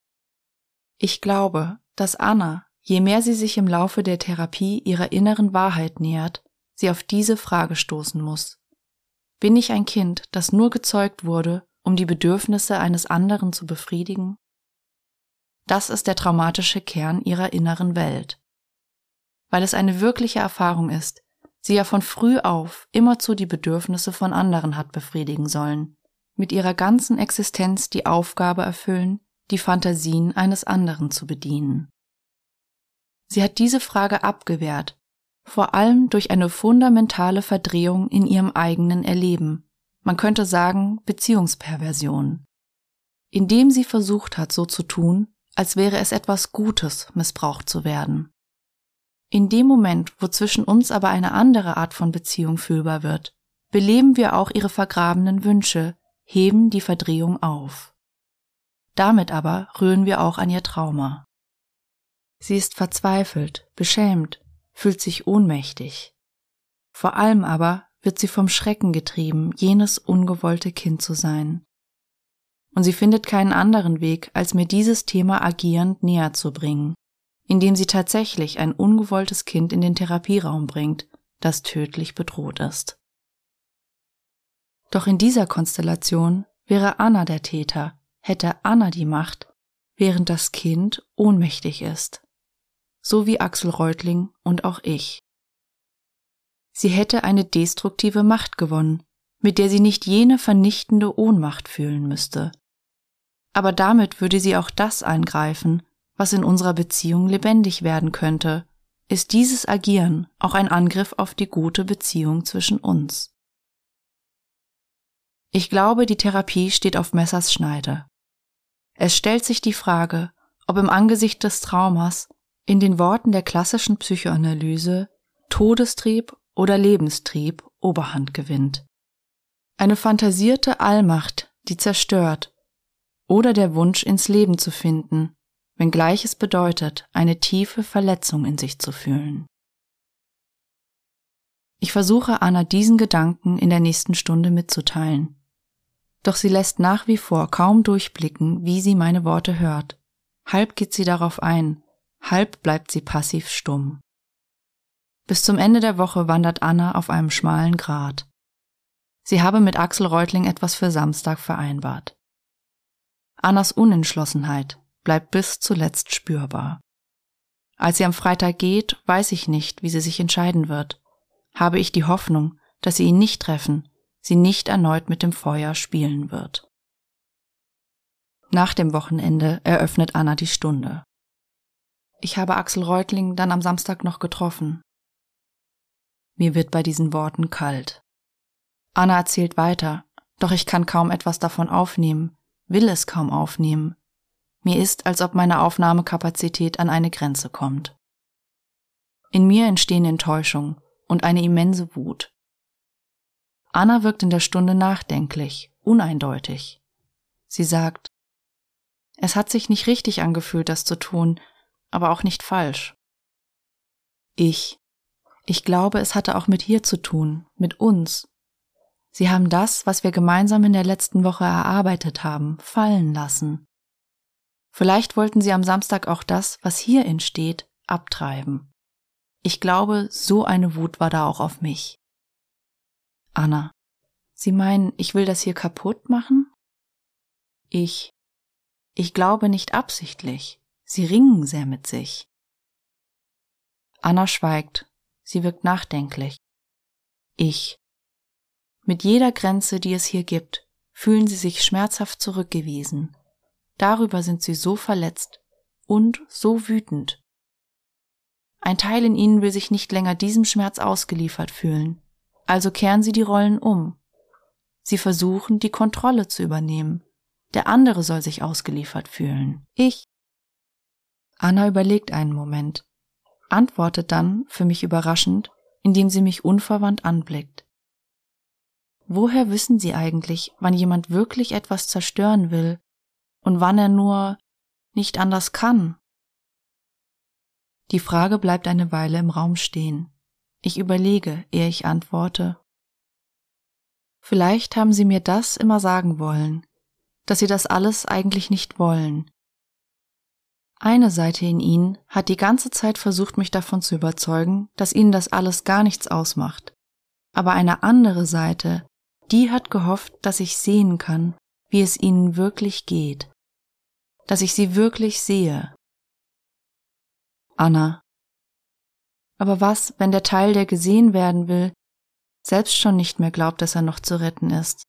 Ich glaube, dass Anna, je mehr sie sich im Laufe der Therapie ihrer inneren Wahrheit nähert, sie auf diese Frage stoßen muss. Bin ich ein Kind, das nur gezeugt wurde, um die Bedürfnisse eines anderen zu befriedigen? Das ist der traumatische Kern ihrer inneren Welt. weil es eine wirkliche Erfahrung ist, sie ja von früh auf immerzu die Bedürfnisse von anderen hat befriedigen sollen, mit ihrer ganzen Existenz die Aufgabe erfüllen, die Fantasien eines anderen zu bedienen. Sie hat diese Frage abgewehrt, vor allem durch eine fundamentale Verdrehung in ihrem eigenen Erleben, man könnte sagen Beziehungsperversion, indem sie versucht hat, so zu tun, als wäre es etwas Gutes, missbraucht zu werden. In dem Moment, wo zwischen uns aber eine andere Art von Beziehung fühlbar wird, beleben wir auch ihre vergrabenen Wünsche, heben die Verdrehung auf. Damit aber rühren wir auch an ihr Trauma. Sie ist verzweifelt, beschämt, fühlt sich ohnmächtig. Vor allem aber wird sie vom Schrecken getrieben, jenes ungewollte Kind zu sein. Und sie findet keinen anderen Weg, als mir dieses Thema agierend näher zu bringen, indem sie tatsächlich ein ungewolltes Kind in den Therapieraum bringt, das tödlich bedroht ist. Doch in dieser Konstellation wäre Anna der Täter, hätte Anna die Macht, während das Kind ohnmächtig ist. So wie Axel Reutling und auch ich. Sie hätte eine destruktive Macht gewonnen, mit der sie nicht jene vernichtende Ohnmacht fühlen müsste. Aber damit würde sie auch das eingreifen, was in unserer Beziehung lebendig werden könnte. Ist dieses Agieren auch ein Angriff auf die gute Beziehung zwischen uns? Ich glaube, die Therapie steht auf Messers Schneide. Es stellt sich die Frage, ob im Angesicht des Traumas, in den Worten der klassischen Psychoanalyse, Todestrieb oder Lebenstrieb Oberhand gewinnt. Eine fantasierte Allmacht, die zerstört, oder der Wunsch, ins Leben zu finden, wenngleich es bedeutet, eine tiefe Verletzung in sich zu fühlen. Ich versuche Anna diesen Gedanken in der nächsten Stunde mitzuteilen. Doch sie lässt nach wie vor kaum durchblicken, wie sie meine Worte hört. Halb geht sie darauf ein, halb bleibt sie passiv stumm. Bis zum Ende der Woche wandert Anna auf einem schmalen Grat. Sie habe mit Axel Reutling etwas für Samstag vereinbart. Annas Unentschlossenheit bleibt bis zuletzt spürbar. Als sie am Freitag geht, weiß ich nicht, wie sie sich entscheiden wird. Habe ich die Hoffnung, dass sie ihn nicht treffen, sie nicht erneut mit dem Feuer spielen wird. Nach dem Wochenende eröffnet Anna die Stunde. Ich habe Axel Reutling dann am Samstag noch getroffen. Mir wird bei diesen Worten kalt. Anna erzählt weiter, doch ich kann kaum etwas davon aufnehmen, will es kaum aufnehmen. Mir ist, als ob meine Aufnahmekapazität an eine Grenze kommt. In mir entstehen Enttäuschung und eine immense Wut. Anna wirkt in der Stunde nachdenklich, uneindeutig. Sie sagt, es hat sich nicht richtig angefühlt, das zu tun, aber auch nicht falsch. Ich glaube, es hatte auch mit hier zu tun, mit uns. Sie haben das, was wir gemeinsam in der letzten Woche erarbeitet haben, fallen lassen. Vielleicht wollten sie am Samstag auch das, was hier entsteht, abtreiben. Ich glaube, so eine Wut war da auch auf mich. Anna, Sie meinen, ich will das hier kaputt machen? Ich glaube nicht absichtlich. Sie ringen sehr mit sich. Anna schweigt. Sie wirkt nachdenklich. Mit jeder Grenze, die es hier gibt, fühlen sie sich schmerzhaft zurückgewiesen. Darüber sind sie so verletzt und so wütend. Ein Teil in ihnen will sich nicht länger diesem Schmerz ausgeliefert fühlen, also kehren sie die Rollen um. Sie versuchen, die Kontrolle zu übernehmen. Der andere soll sich ausgeliefert fühlen. Anna überlegt einen Moment, antwortet dann, für mich überraschend, indem sie mich unverwandt anblickt. Woher wissen Sie eigentlich, wann jemand wirklich etwas zerstören will und wann er nur nicht anders kann? Die Frage bleibt eine Weile im Raum stehen. Ich überlege, ehe ich antworte. Vielleicht haben Sie mir das immer sagen wollen, dass Sie das alles eigentlich nicht wollen. Eine Seite in Ihnen hat die ganze Zeit versucht, mich davon zu überzeugen, dass Ihnen das alles gar nichts ausmacht. Aber eine andere Seite, die hat gehofft, dass ich sehen kann, wie es Ihnen wirklich geht. Dass ich Sie wirklich sehe. Anna, Aber was, wenn der Teil, der gesehen werden will, selbst schon nicht mehr glaubt, dass er noch zu retten ist?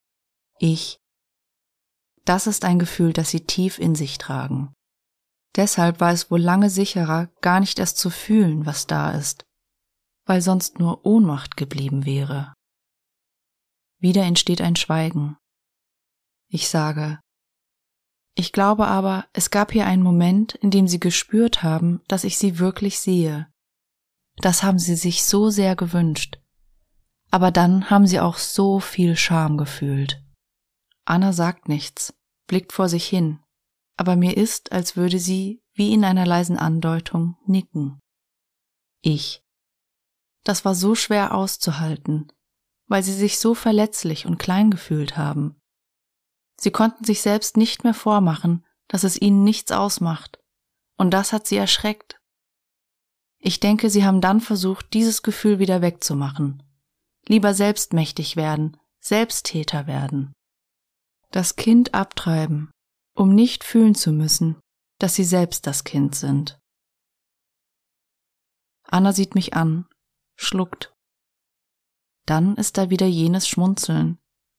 Das ist ein Gefühl, das sie tief in sich tragen. Deshalb war es wohl lange sicherer, gar nicht erst zu fühlen, was da ist, weil sonst nur Ohnmacht geblieben wäre. Wieder entsteht ein Schweigen. Ich sage, ich glaube aber, es gab hier einen Moment, in dem sie gespürt haben, dass ich sie wirklich sehe. Das haben sie sich so sehr gewünscht. Aber dann haben sie auch so viel Scham gefühlt. Anna sagt nichts, blickt vor sich hin, aber mir ist, als würde sie, wie in einer leisen Andeutung, nicken. Das war so schwer auszuhalten, weil sie sich so verletzlich und klein gefühlt haben. Sie konnten sich selbst nicht mehr vormachen, dass es ihnen nichts ausmacht, und das hat sie erschreckt. Ich denke, sie haben dann versucht, dieses Gefühl wieder wegzumachen. Lieber selbstmächtig werden, Selbsttäter werden. Das Kind abtreiben, um nicht fühlen zu müssen, dass sie selbst das Kind sind. Anna sieht mich an, schluckt. Dann ist da wieder jenes Schmunzeln,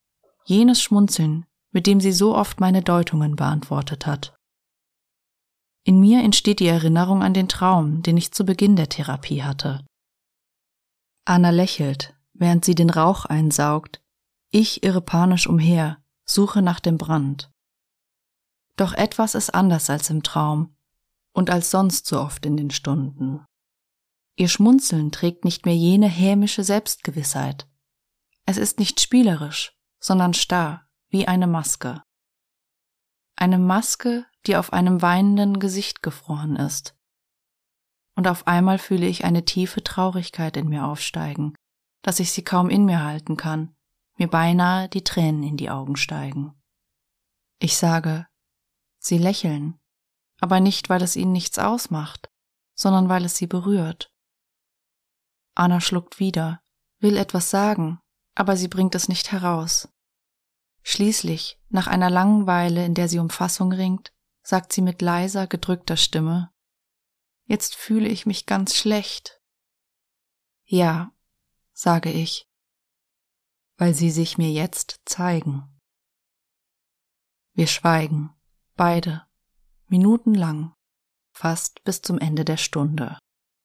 mit dem sie so oft meine Deutungen beantwortet hat. In mir entsteht die Erinnerung an den Traum, den ich zu Beginn der Therapie hatte. Anna lächelt, während sie den Rauch einsaugt. Ich irre panisch umher, suche nach dem Brand. Doch etwas ist anders als im Traum und als sonst so oft in den Stunden. Ihr Schmunzeln trägt nicht mehr jene hämische Selbstgewissheit. Es ist nicht spielerisch, sondern starr, wie eine Maske. Eine Maske, die auf einem weinenden Gesicht gefroren ist. Und auf einmal fühle ich eine tiefe Traurigkeit in mir aufsteigen, dass ich sie kaum in mir halten kann, mir beinahe die Tränen in die Augen steigen. Ich sage, sie lächeln, aber nicht, weil es ihnen nichts ausmacht, sondern weil es sie berührt. Anna schluckt wieder, will etwas sagen, aber sie bringt es nicht heraus. Schließlich, nach einer langen Weile, in der sie um Fassung ringt, sagt sie mit leiser, gedrückter Stimme, »Jetzt fühle ich mich ganz schlecht.« »Ja«, sage ich, »weil sie sich mir jetzt zeigen.« Wir schweigen, beide, minutenlang, fast bis zum Ende der Stunde.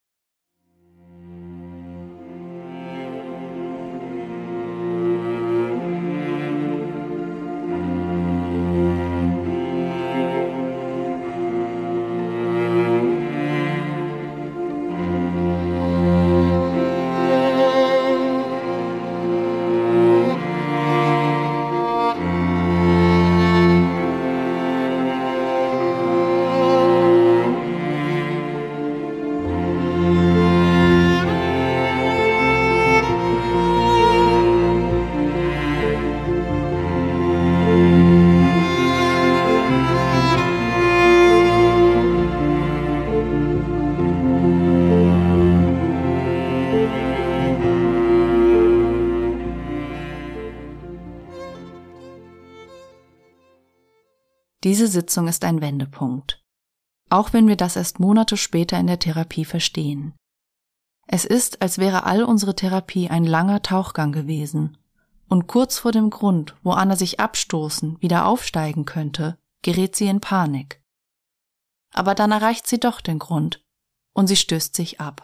Diese Sitzung ist ein Wendepunkt, auch wenn wir das erst Monate später in der Therapie verstehen. Es ist, als wäre all unsere Therapie ein langer Tauchgang gewesen, und kurz vor dem Grund, wo Anna sich abstoßen, wieder aufsteigen könnte, gerät sie in Panik. Aber dann erreicht sie doch den Grund, und sie stößt sich ab.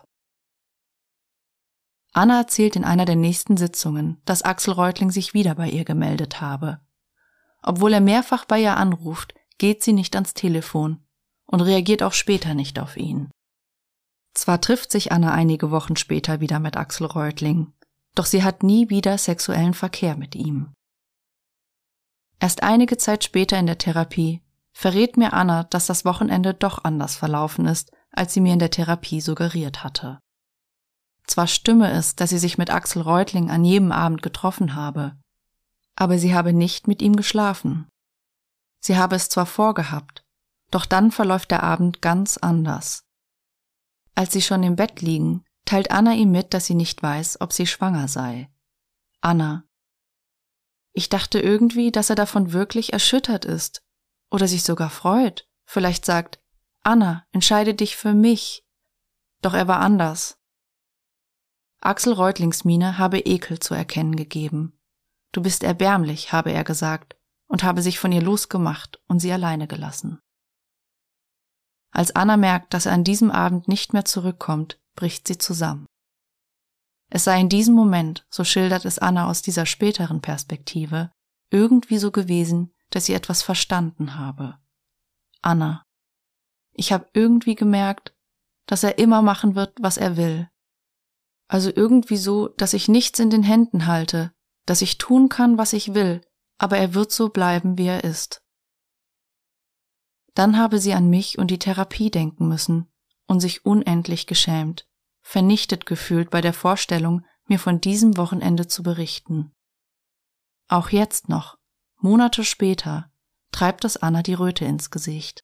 Anna erzählt in einer der nächsten Sitzungen, dass Axel Reutling sich wieder bei ihr gemeldet habe. Obwohl er mehrfach bei ihr anruft, geht sie nicht ans Telefon und reagiert auch später nicht auf ihn. Zwar trifft sich Anna einige Wochen später wieder mit Axel Reutling, doch sie hat nie wieder sexuellen Verkehr mit ihm. Erst einige Zeit später in der Therapie verrät mir Anna, dass das Wochenende doch anders verlaufen ist, als sie mir in der Therapie suggeriert hatte. Zwar stimme es, dass sie sich mit Axel Reutling an jedem Abend getroffen habe, aber sie habe nicht mit ihm geschlafen. Sie habe es zwar vorgehabt, doch dann verläuft der Abend ganz anders. Als sie schon im Bett liegen, teilt Anna ihm mit, dass sie nicht weiß, ob sie schwanger sei. Anna: Ich dachte irgendwie, dass er davon wirklich erschüttert ist oder sich sogar freut, vielleicht sagt, Anna, entscheide dich für mich. Doch er war anders. Axel Reutlings Miene habe Ekel zu erkennen gegeben. Du bist erbärmlich, habe er gesagt, und habe sich von ihr losgemacht und sie alleine gelassen. Als Anna merkt, dass er an diesem Abend nicht mehr zurückkommt, bricht sie zusammen. Es sei in diesem Moment, so schildert es Anna aus dieser späteren Perspektive, irgendwie so gewesen, dass sie etwas verstanden habe. Anna, ich habe irgendwie gemerkt, dass er immer machen wird, was er will. Also irgendwie so, dass ich nichts in den Händen halte, dass ich tun kann, was ich will, aber er wird so bleiben, wie er ist. Dann habe sie an mich und die Therapie denken müssen und sich unendlich geschämt, vernichtet gefühlt bei der Vorstellung, mir von diesem Wochenende zu berichten. Auch jetzt noch, Monate später, treibt es Anna die Röte ins Gesicht.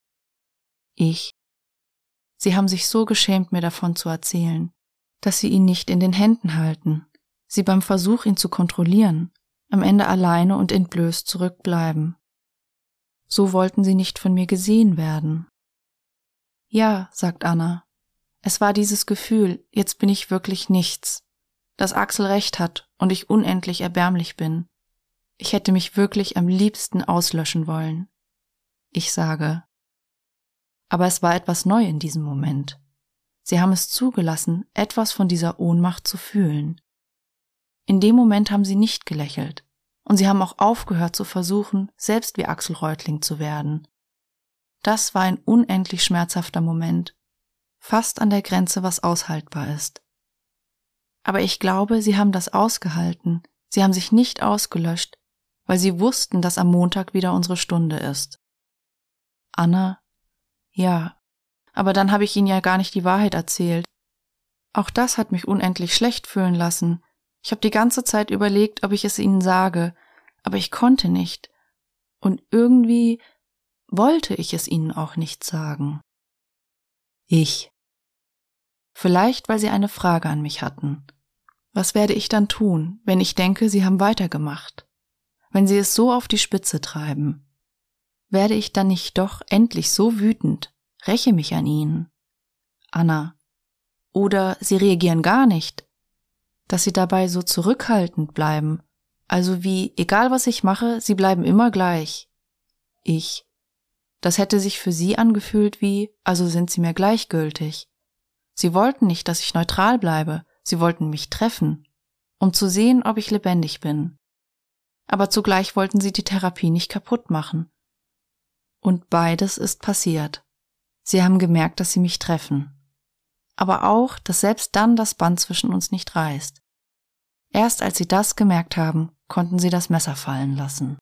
Sie haben sich so geschämt, mir davon zu erzählen, dass sie ihn nicht in den Händen halten, sie beim Versuch, ihn zu kontrollieren, am Ende alleine und entblößt zurückbleiben. So wollten sie nicht von mir gesehen werden. Ja, sagt Anna, es war dieses Gefühl, jetzt bin ich wirklich nichts, dass Axel recht hat und ich unendlich erbärmlich bin. Ich hätte mich wirklich am liebsten auslöschen wollen. Ich sage, aber es war etwas neu in diesem Moment. Sie haben es zugelassen, etwas von dieser Ohnmacht zu fühlen. In dem Moment haben sie nicht gelächelt. Und sie haben auch aufgehört zu versuchen, selbst wie Axel Reutling zu werden. Das war ein unendlich schmerzhafter Moment, fast an der Grenze, was aushaltbar ist. Aber ich glaube, sie haben das ausgehalten, sie haben sich nicht ausgelöscht, weil sie wussten, dass am Montag wieder unsere Stunde ist. Anna, ja, aber dann habe ich ihnen ja gar nicht die Wahrheit erzählt. Auch das hat mich unendlich schlecht fühlen lassen. Ich habe die ganze Zeit überlegt, ob ich es ihnen sage, aber ich konnte nicht. Und irgendwie wollte ich es ihnen auch nicht sagen. Vielleicht, weil sie eine Frage an mich hatten. Was werde ich dann tun, wenn ich denke, sie haben weitergemacht? Wenn sie es so auf die Spitze treiben? Werde ich dann nicht doch endlich so wütend, räche mich an ihnen? Anna. Oder sie reagieren gar nicht, dass sie dabei so zurückhaltend bleiben, also wie, egal was ich mache, sie bleiben immer gleich. Das hätte sich für sie angefühlt wie, also sind sie mir gleichgültig. Sie wollten nicht, dass ich neutral bleibe, sie wollten mich treffen, um zu sehen, ob ich lebendig bin. Aber zugleich wollten sie die Therapie nicht kaputt machen. Und beides ist passiert. Sie haben gemerkt, dass sie mich treffen. Aber auch, dass selbst dann das Band zwischen uns nicht reißt. Erst als sie das gemerkt haben, konnten sie das Messer fallen lassen.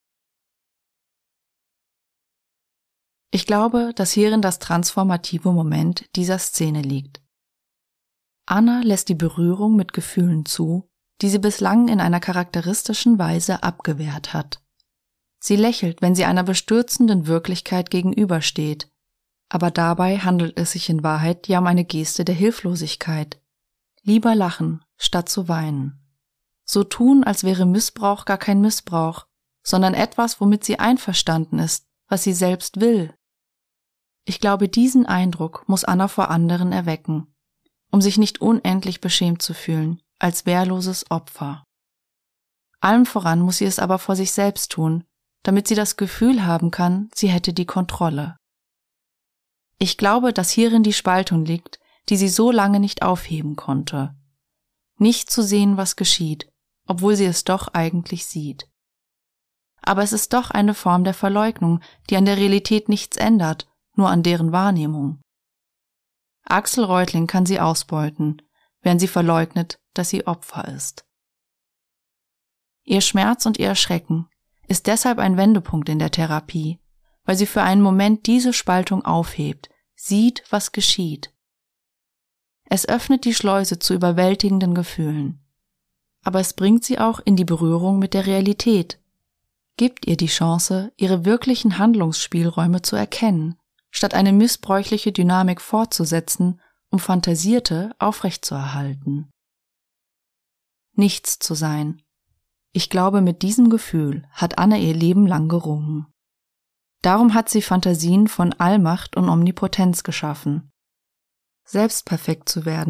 Ich glaube, dass hierin das transformative Moment dieser Szene liegt. Anna lässt die Berührung mit Gefühlen zu, die sie bislang in einer charakteristischen Weise abgewehrt hat. Sie lächelt, wenn sie einer bestürzenden Wirklichkeit gegenübersteht, aber dabei handelt es sich in Wahrheit ja um eine Geste der Hilflosigkeit. Lieber lachen, statt zu weinen. So tun, als wäre Missbrauch gar kein Missbrauch, sondern etwas, womit sie einverstanden ist, was sie selbst will. Ich glaube, diesen Eindruck muss Anna vor anderen erwecken, um sich nicht unendlich beschämt zu fühlen, als wehrloses Opfer. Allem voran muss sie es aber vor sich selbst tun, damit sie das Gefühl haben kann, sie hätte die Kontrolle. Ich glaube, dass hierin die Spaltung liegt, die sie so lange nicht aufheben konnte. Nicht zu sehen, was geschieht, obwohl sie es doch eigentlich sieht. Aber es ist doch eine Form der Verleugnung, die an der Realität nichts ändert, nur an deren Wahrnehmung. Axel Reutling kann sie ausbeuten, während sie verleugnet, dass sie Opfer ist. Ihr Schmerz und ihr Erschrecken ist deshalb ein Wendepunkt in der Therapie, weil sie für einen Moment diese Spaltung aufhebt, sieht, was geschieht. Es öffnet die Schleuse zu überwältigenden Gefühlen. Aber es bringt sie auch in die Berührung mit der Realität, gibt ihr die Chance, ihre wirklichen Handlungsspielräume zu erkennen, statt eine missbräuchliche Dynamik fortzusetzen, um Fantasierte aufrechtzuerhalten. Nichts zu sein. Ich glaube, mit diesem Gefühl hat Anna ihr Leben lang gerungen. Darum hat sie Fantasien von Allmacht und Omnipotenz geschaffen. Selbst perfekt zu werden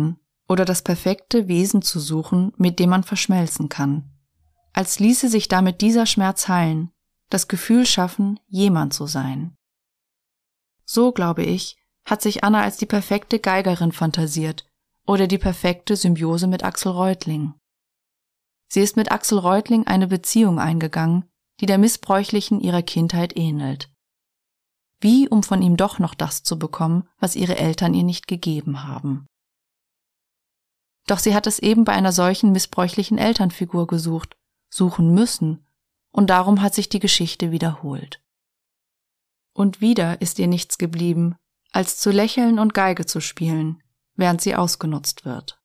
oder das perfekte Wesen zu suchen, mit dem man verschmelzen kann. Als ließe sich damit dieser Schmerz heilen, das Gefühl schaffen, jemand zu sein. So, glaube ich, hat sich Anna als die perfekte Geigerin fantasiert oder die perfekte Symbiose mit Axel Reutling. Sie ist mit Axel Reutling eine Beziehung eingegangen, die der missbräuchlichen ihrer Kindheit ähnelt. Wie, um von ihm doch noch das zu bekommen, was ihre Eltern ihr nicht gegeben haben. Doch sie hat es eben bei einer solchen missbräuchlichen Elternfigur suchen müssen, und darum hat sich die Geschichte wiederholt. Und wieder ist ihr nichts geblieben, als zu lächeln und Geige zu spielen, während sie ausgenutzt wird.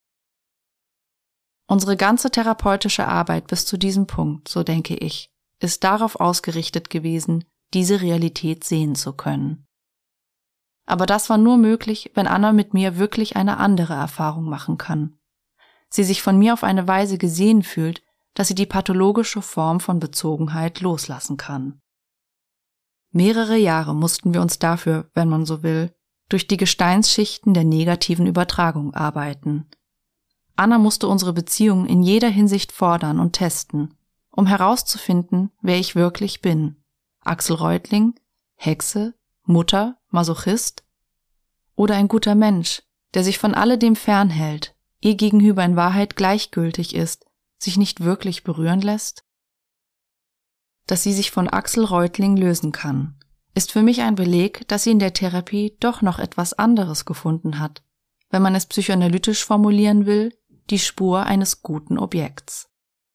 Unsere ganze therapeutische Arbeit bis zu diesem Punkt, so denke ich, ist darauf ausgerichtet gewesen, diese Realität sehen zu können. Aber das war nur möglich, wenn Anna mit mir wirklich eine andere Erfahrung machen kann. Sie sich von mir auf eine Weise gesehen fühlt, dass sie die pathologische Form von Bezogenheit loslassen kann. Mehrere Jahre mussten wir uns dafür, wenn man so will, durch die Gesteinsschichten der negativen Übertragung arbeiten. Anna musste unsere Beziehung in jeder Hinsicht fordern und testen, um herauszufinden, wer ich wirklich bin. Axel Reutling, Hexe, Mutter, Masochist oder ein guter Mensch, der sich von alledem fernhält, ihr gegenüber in Wahrheit gleichgültig ist, sich nicht wirklich berühren lässt? Dass sie sich von Axel Reutling lösen kann, ist für mich ein Beleg, dass sie in der Therapie doch noch etwas anderes gefunden hat, wenn man es psychoanalytisch formulieren will, die Spur eines guten Objekts.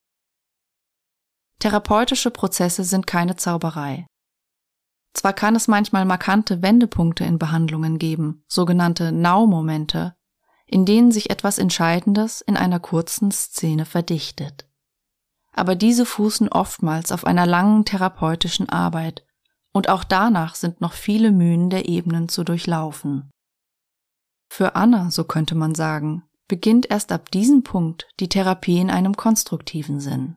Therapeutische Prozesse sind keine Zauberei. Zwar kann es manchmal markante Wendepunkte in Behandlungen geben, sogenannte Now-Momente, in denen sich etwas Entscheidendes in einer kurzen Szene verdichtet. Aber diese fußen oftmals auf einer langen therapeutischen Arbeit und auch danach sind noch viele Mühen der Ebenen zu durchlaufen. Für Anna, so könnte man sagen, beginnt erst ab diesem Punkt die Therapie in einem konstruktiven Sinn.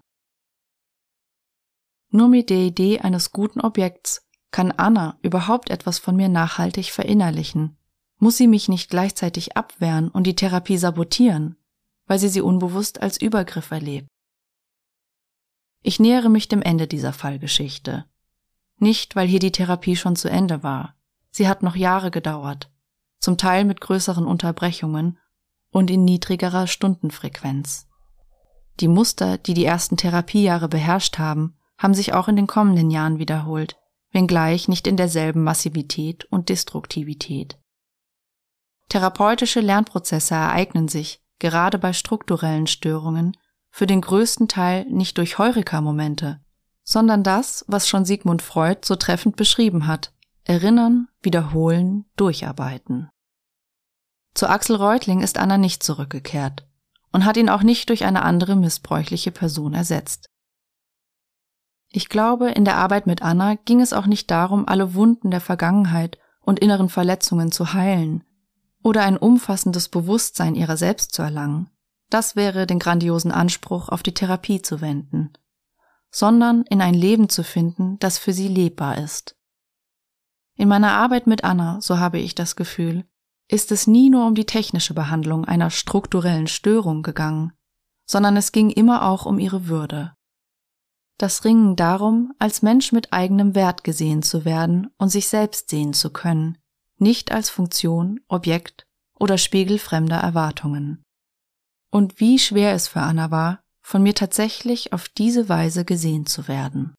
Nur mit der Idee eines guten Objekts kann Anna überhaupt etwas von mir nachhaltig verinnerlichen, muss sie mich nicht gleichzeitig abwehren und die Therapie sabotieren, weil sie unbewusst als Übergriff erlebt. Ich nähere mich dem Ende dieser Fallgeschichte. Nicht, weil hier die Therapie schon zu Ende war. Sie hat noch Jahre gedauert, zum Teil mit größeren Unterbrechungen und in niedrigerer Stundenfrequenz. Die Muster, die die ersten Therapiejahre beherrscht haben sich auch in den kommenden Jahren wiederholt, wenngleich nicht in derselben Massivität und Destruktivität. Therapeutische Lernprozesse ereignen sich, gerade bei strukturellen Störungen, für den größten Teil nicht durch Heureka-Momente, sondern das, was schon Sigmund Freud so treffend beschrieben hat: Erinnern, wiederholen, durcharbeiten. Zu Axel Reutling ist Anna nicht zurückgekehrt und hat ihn auch nicht durch eine andere missbräuchliche Person ersetzt. Ich glaube, in der Arbeit mit Anna ging es auch nicht darum, alle Wunden der Vergangenheit und inneren Verletzungen zu heilen oder ein umfassendes Bewusstsein ihrer selbst zu erlangen. Das wäre den grandiosen Anspruch auf die Therapie zu wenden, sondern in ein Leben zu finden, das für sie lebbar ist. In meiner Arbeit mit Anna, so habe ich das Gefühl, ist es nie nur um die technische Behandlung einer strukturellen Störung gegangen, sondern es ging immer auch um ihre Würde. Das Ringen darum, als Mensch mit eigenem Wert gesehen zu werden und sich selbst sehen zu können, nicht als Funktion, Objekt oder Spiegel fremder Erwartungen. Und wie schwer es für Anna war, von mir tatsächlich auf diese Weise gesehen zu werden.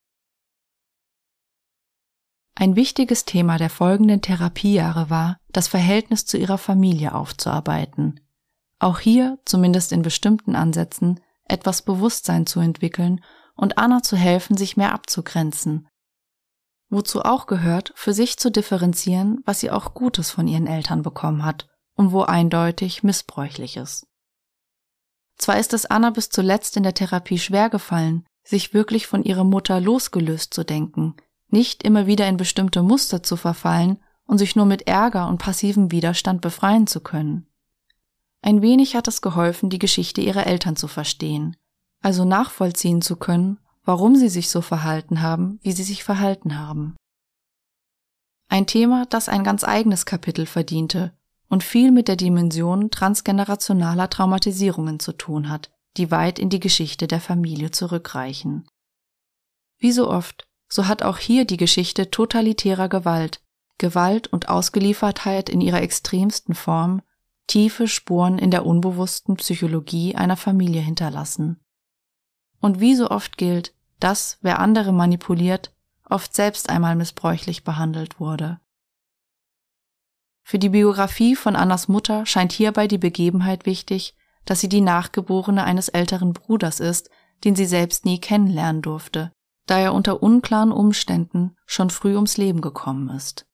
Ein wichtiges Thema der folgenden Therapiejahre war, das Verhältnis zu ihrer Familie aufzuarbeiten. Auch hier, zumindest in bestimmten Ansätzen, etwas Bewusstsein zu entwickeln und Anna zu helfen, sich mehr abzugrenzen. Wozu auch gehört, für sich zu differenzieren, was sie auch Gutes von ihren Eltern bekommen hat und wo eindeutig Missbräuchliches. Zwar ist es Anna bis zuletzt in der Therapie schwer gefallen, sich wirklich von ihrer Mutter losgelöst zu denken, nicht immer wieder in bestimmte Muster zu verfallen und sich nur mit Ärger und passivem Widerstand befreien zu können. Ein wenig hat es geholfen, die Geschichte ihrer Eltern zu verstehen, also nachvollziehen zu können, warum sie sich so verhalten haben, wie sie sich verhalten haben. Ein Thema, das ein ganz eigenes Kapitel verdiente und viel mit der Dimension transgenerationaler Traumatisierungen zu tun hat, die weit in die Geschichte der Familie zurückreichen. Wie so oft, so hat auch hier die Geschichte totalitärer Gewalt und Ausgeliefertheit in ihrer extremsten Form tiefe Spuren in der unbewussten Psychologie einer Familie hinterlassen. Und wie so oft gilt, dass, wer andere manipuliert, oft selbst einmal missbräuchlich behandelt wurde. Für die Biografie von Annas Mutter scheint hierbei die Begebenheit wichtig, dass sie die Nachgeborene eines älteren Bruders ist, den sie selbst nie kennenlernen durfte, da er unter unklaren Umständen schon früh ums Leben gekommen ist.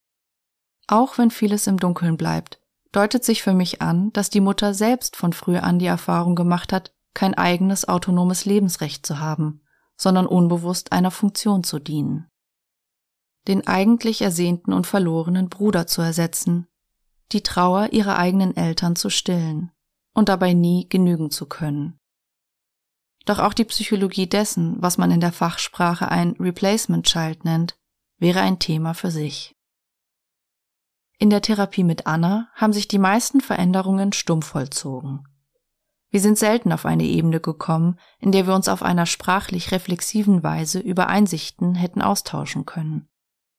Auch wenn vieles im Dunkeln bleibt, deutet sich für mich an, dass die Mutter selbst von früh an die Erfahrung gemacht hat, kein eigenes autonomes Lebensrecht zu haben, sondern unbewusst einer Funktion zu dienen. Den eigentlich ersehnten und verlorenen Bruder zu ersetzen, die Trauer ihrer eigenen Eltern zu stillen und dabei nie genügen zu können. Doch auch die Psychologie dessen, was man in der Fachsprache ein Replacement Child nennt, wäre ein Thema für sich. In der Therapie mit Anna haben sich die meisten Veränderungen stumm vollzogen. Wir sind selten auf eine Ebene gekommen, in der wir uns auf einer sprachlich reflexiven Weise über Einsichten hätten austauschen können.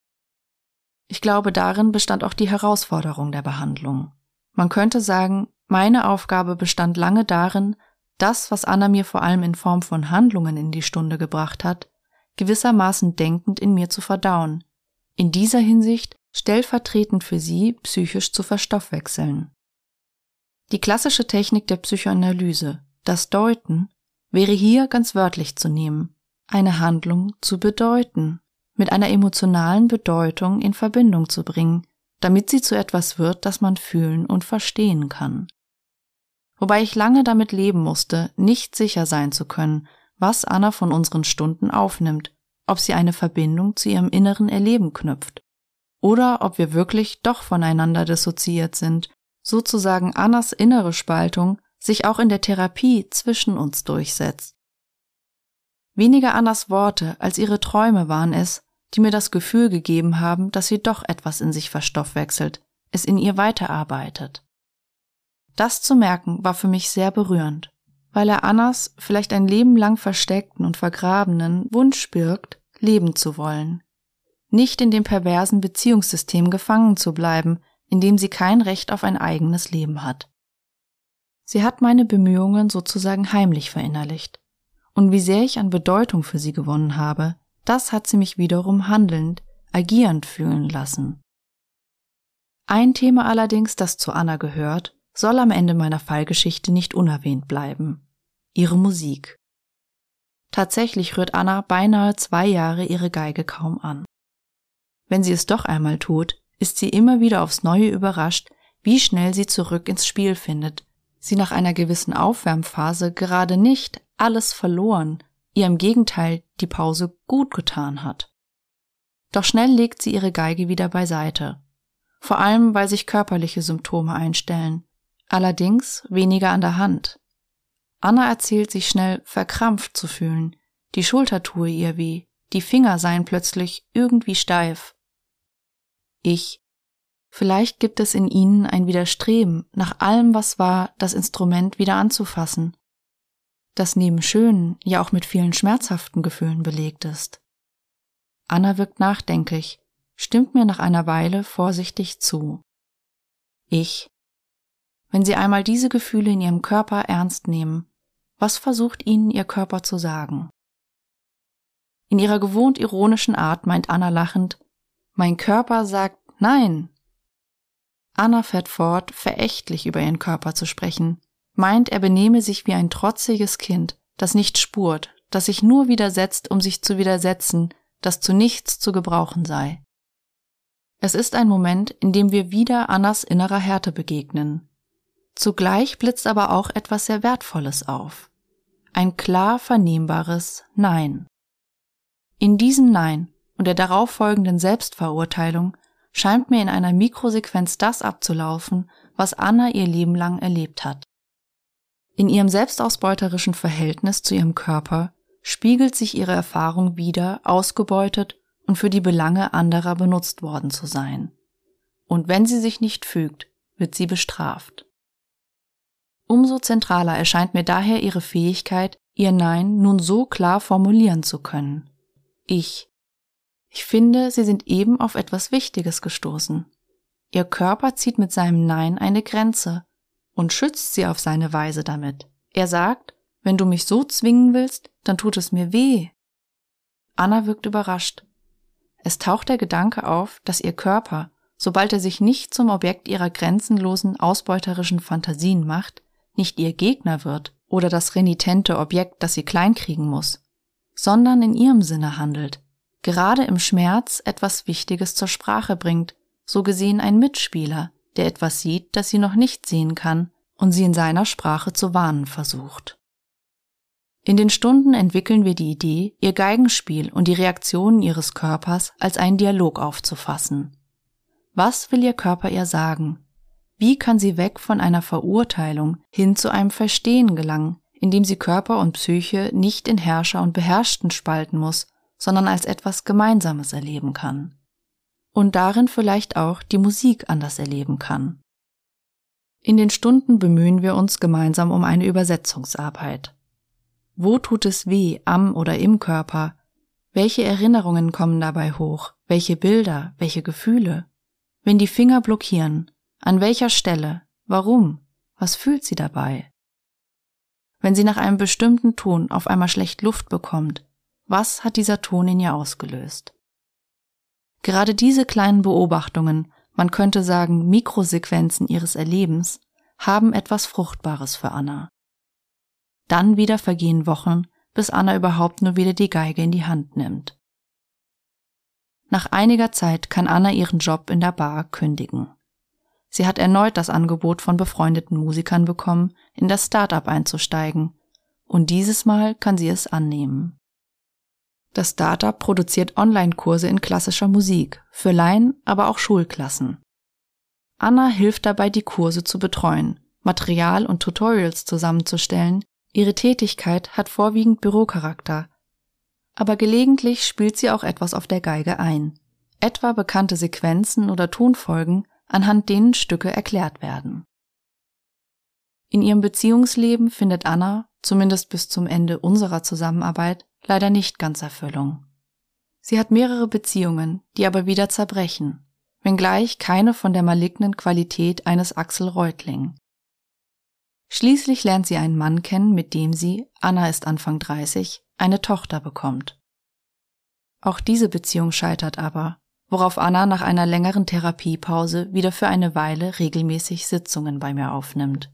Ich glaube, darin bestand auch die Herausforderung der Behandlung. Man könnte sagen, meine Aufgabe bestand lange darin, das, was Anna mir vor allem in Form von Handlungen in die Stunde gebracht hat, gewissermaßen denkend in mir zu verdauen, in dieser Hinsicht stellvertretend für sie psychisch zu verstoffwechseln. Die klassische Technik der Psychoanalyse, das Deuten, wäre hier ganz wörtlich zu nehmen, eine Handlung zu bedeuten, mit einer emotionalen Bedeutung in Verbindung zu bringen, damit sie zu etwas wird, das man fühlen und verstehen kann. Wobei ich lange damit leben musste, nicht sicher sein zu können, was Anna von unseren Stunden aufnimmt, ob sie eine Verbindung zu ihrem inneren Erleben knüpft, oder ob wir wirklich doch voneinander dissoziiert sind, sozusagen Annas innere Spaltung sich auch in der Therapie zwischen uns durchsetzt. Weniger Annas Worte als ihre Träume waren es, die mir das Gefühl gegeben haben, dass sie doch etwas in sich verstoffwechselt, es in ihr weiterarbeitet. Das zu merken war für mich sehr berührend, weil er Annas vielleicht ein Leben lang versteckten und vergrabenen Wunsch birgt, leben zu wollen. Nicht in dem perversen Beziehungssystem gefangen zu bleiben, in dem sie kein Recht auf ein eigenes Leben hat. Sie hat meine Bemühungen sozusagen heimlich verinnerlicht. Und wie sehr ich an Bedeutung für sie gewonnen habe, das hat sie mich wiederum handelnd, agierend fühlen lassen. Ein Thema allerdings, das zu Anna gehört, soll am Ende meiner Fallgeschichte nicht unerwähnt bleiben: ihre Musik. Tatsächlich rührt Anna beinahe 2 Jahre ihre Geige kaum an. Wenn sie es doch einmal tut, ist sie immer wieder aufs Neue überrascht, wie schnell sie zurück ins Spiel findet, sie nach einer gewissen Aufwärmphase gerade nicht alles verloren, ihr im Gegenteil die Pause gut getan hat. Doch schnell legt sie ihre Geige wieder beiseite, vor allem weil sich körperliche Symptome einstellen, allerdings weniger an der Hand. Anna erzählt sich schnell verkrampft zu fühlen, die Schulter tue ihr weh, die Finger seien plötzlich irgendwie steif. Vielleicht gibt es in ihnen ein Widerstreben, nach allem, was war, das Instrument wieder anzufassen, das neben schönen, ja auch mit vielen schmerzhaften Gefühlen belegt ist. Anna wirkt nachdenklich, stimmt mir nach einer Weile vorsichtig zu. Wenn Sie einmal diese Gefühle in Ihrem Körper ernst nehmen, was versucht Ihnen Ihr Körper zu sagen? In ihrer gewohnt ironischen Art meint Anna lachend: Mein Körper sagt Nein. Anna fährt fort, verächtlich über ihren Körper zu sprechen, meint, er benehme sich wie ein trotziges Kind, das nicht spurt, das sich nur widersetzt, um sich zu widersetzen, das zu nichts zu gebrauchen sei. Es ist ein Moment, in dem wir wieder Annas innerer Härte begegnen. Zugleich blitzt aber auch etwas sehr Wertvolles auf. Ein klar vernehmbares Nein. In diesem Nein und der darauf folgenden Selbstverurteilung scheint mir in einer Mikrosequenz das abzulaufen, was Anna ihr Leben lang erlebt hat. In ihrem selbstausbeuterischen Verhältnis zu ihrem Körper spiegelt sich ihre Erfahrung wider, ausgebeutet und für die Belange anderer benutzt worden zu sein. Und wenn sie sich nicht fügt, wird sie bestraft. Umso zentraler erscheint mir daher ihre Fähigkeit, ihr Nein nun so klar formulieren zu können. Ich finde, sie sind eben auf etwas Wichtiges gestoßen. Ihr Körper zieht mit seinem Nein eine Grenze und schützt sie auf seine Weise damit. Er sagt, wenn du mich so zwingen willst, dann tut es mir weh. Anna wirkt überrascht. Es taucht der Gedanke auf, dass ihr Körper, sobald er sich nicht zum Objekt ihrer grenzenlosen, ausbeuterischen Fantasien macht, nicht ihr Gegner wird oder das renitente Objekt, das sie kleinkriegen muss, sondern in ihrem Sinne handelt, gerade im Schmerz etwas Wichtiges zur Sprache bringt, so gesehen ein Mitspieler, der etwas sieht, das sie noch nicht sehen kann und sie in seiner Sprache zu warnen versucht. In den Stunden entwickeln wir die Idee, ihr Geigenspiel und die Reaktionen ihres Körpers als einen Dialog aufzufassen. Was will ihr Körper ihr sagen? Wie kann sie weg von einer Verurteilung hin zu einem Verstehen gelangen, indem sie Körper und Psyche nicht in Herrscher und Beherrschten spalten muss, sondern als etwas Gemeinsames erleben kann? Und darin vielleicht auch die Musik anders erleben kann. In den Stunden bemühen wir uns gemeinsam um eine Übersetzungsarbeit. Wo tut es weh, am oder im Körper? Welche Erinnerungen kommen dabei hoch? Welche Bilder? Welche Gefühle? Wenn die Finger blockieren, an welcher Stelle? Warum? Was fühlt sie dabei? Wenn sie nach einem bestimmten Ton auf einmal schlecht Luft bekommt, was hat dieser Ton in ihr ausgelöst? Gerade diese kleinen Beobachtungen, man könnte sagen Mikrosequenzen ihres Erlebens, haben etwas Fruchtbares für Anna. Dann wieder vergehen Wochen, bis Anna überhaupt nur wieder die Geige in die Hand nimmt. Nach einiger Zeit kann Anna ihren Job in der Bar kündigen. Sie hat erneut das Angebot von befreundeten Musikern bekommen, in das Start-up einzusteigen, und dieses Mal kann sie es annehmen. Das Start-up produziert Online-Kurse in klassischer Musik, für Laien, aber auch Schulklassen. Anna hilft dabei, die Kurse zu betreuen, Material und Tutorials zusammenzustellen. Ihre Tätigkeit hat vorwiegend Bürocharakter, aber gelegentlich spielt sie auch etwas auf der Geige ein, etwa bekannte Sequenzen oder Tonfolgen, anhand denen Stücke erklärt werden. In ihrem Beziehungsleben findet Anna, zumindest bis zum Ende unserer Zusammenarbeit, leider nicht ganz Erfüllung. Sie hat mehrere Beziehungen, die aber wieder zerbrechen, wenngleich keine von der malignen Qualität eines Axel Reutling. Schließlich lernt sie einen Mann kennen, mit dem sie, Anna ist Anfang 30, eine Tochter bekommt. Auch diese Beziehung scheitert aber, worauf Anna nach einer längeren Therapiepause wieder für eine Weile regelmäßig Sitzungen bei mir aufnimmt.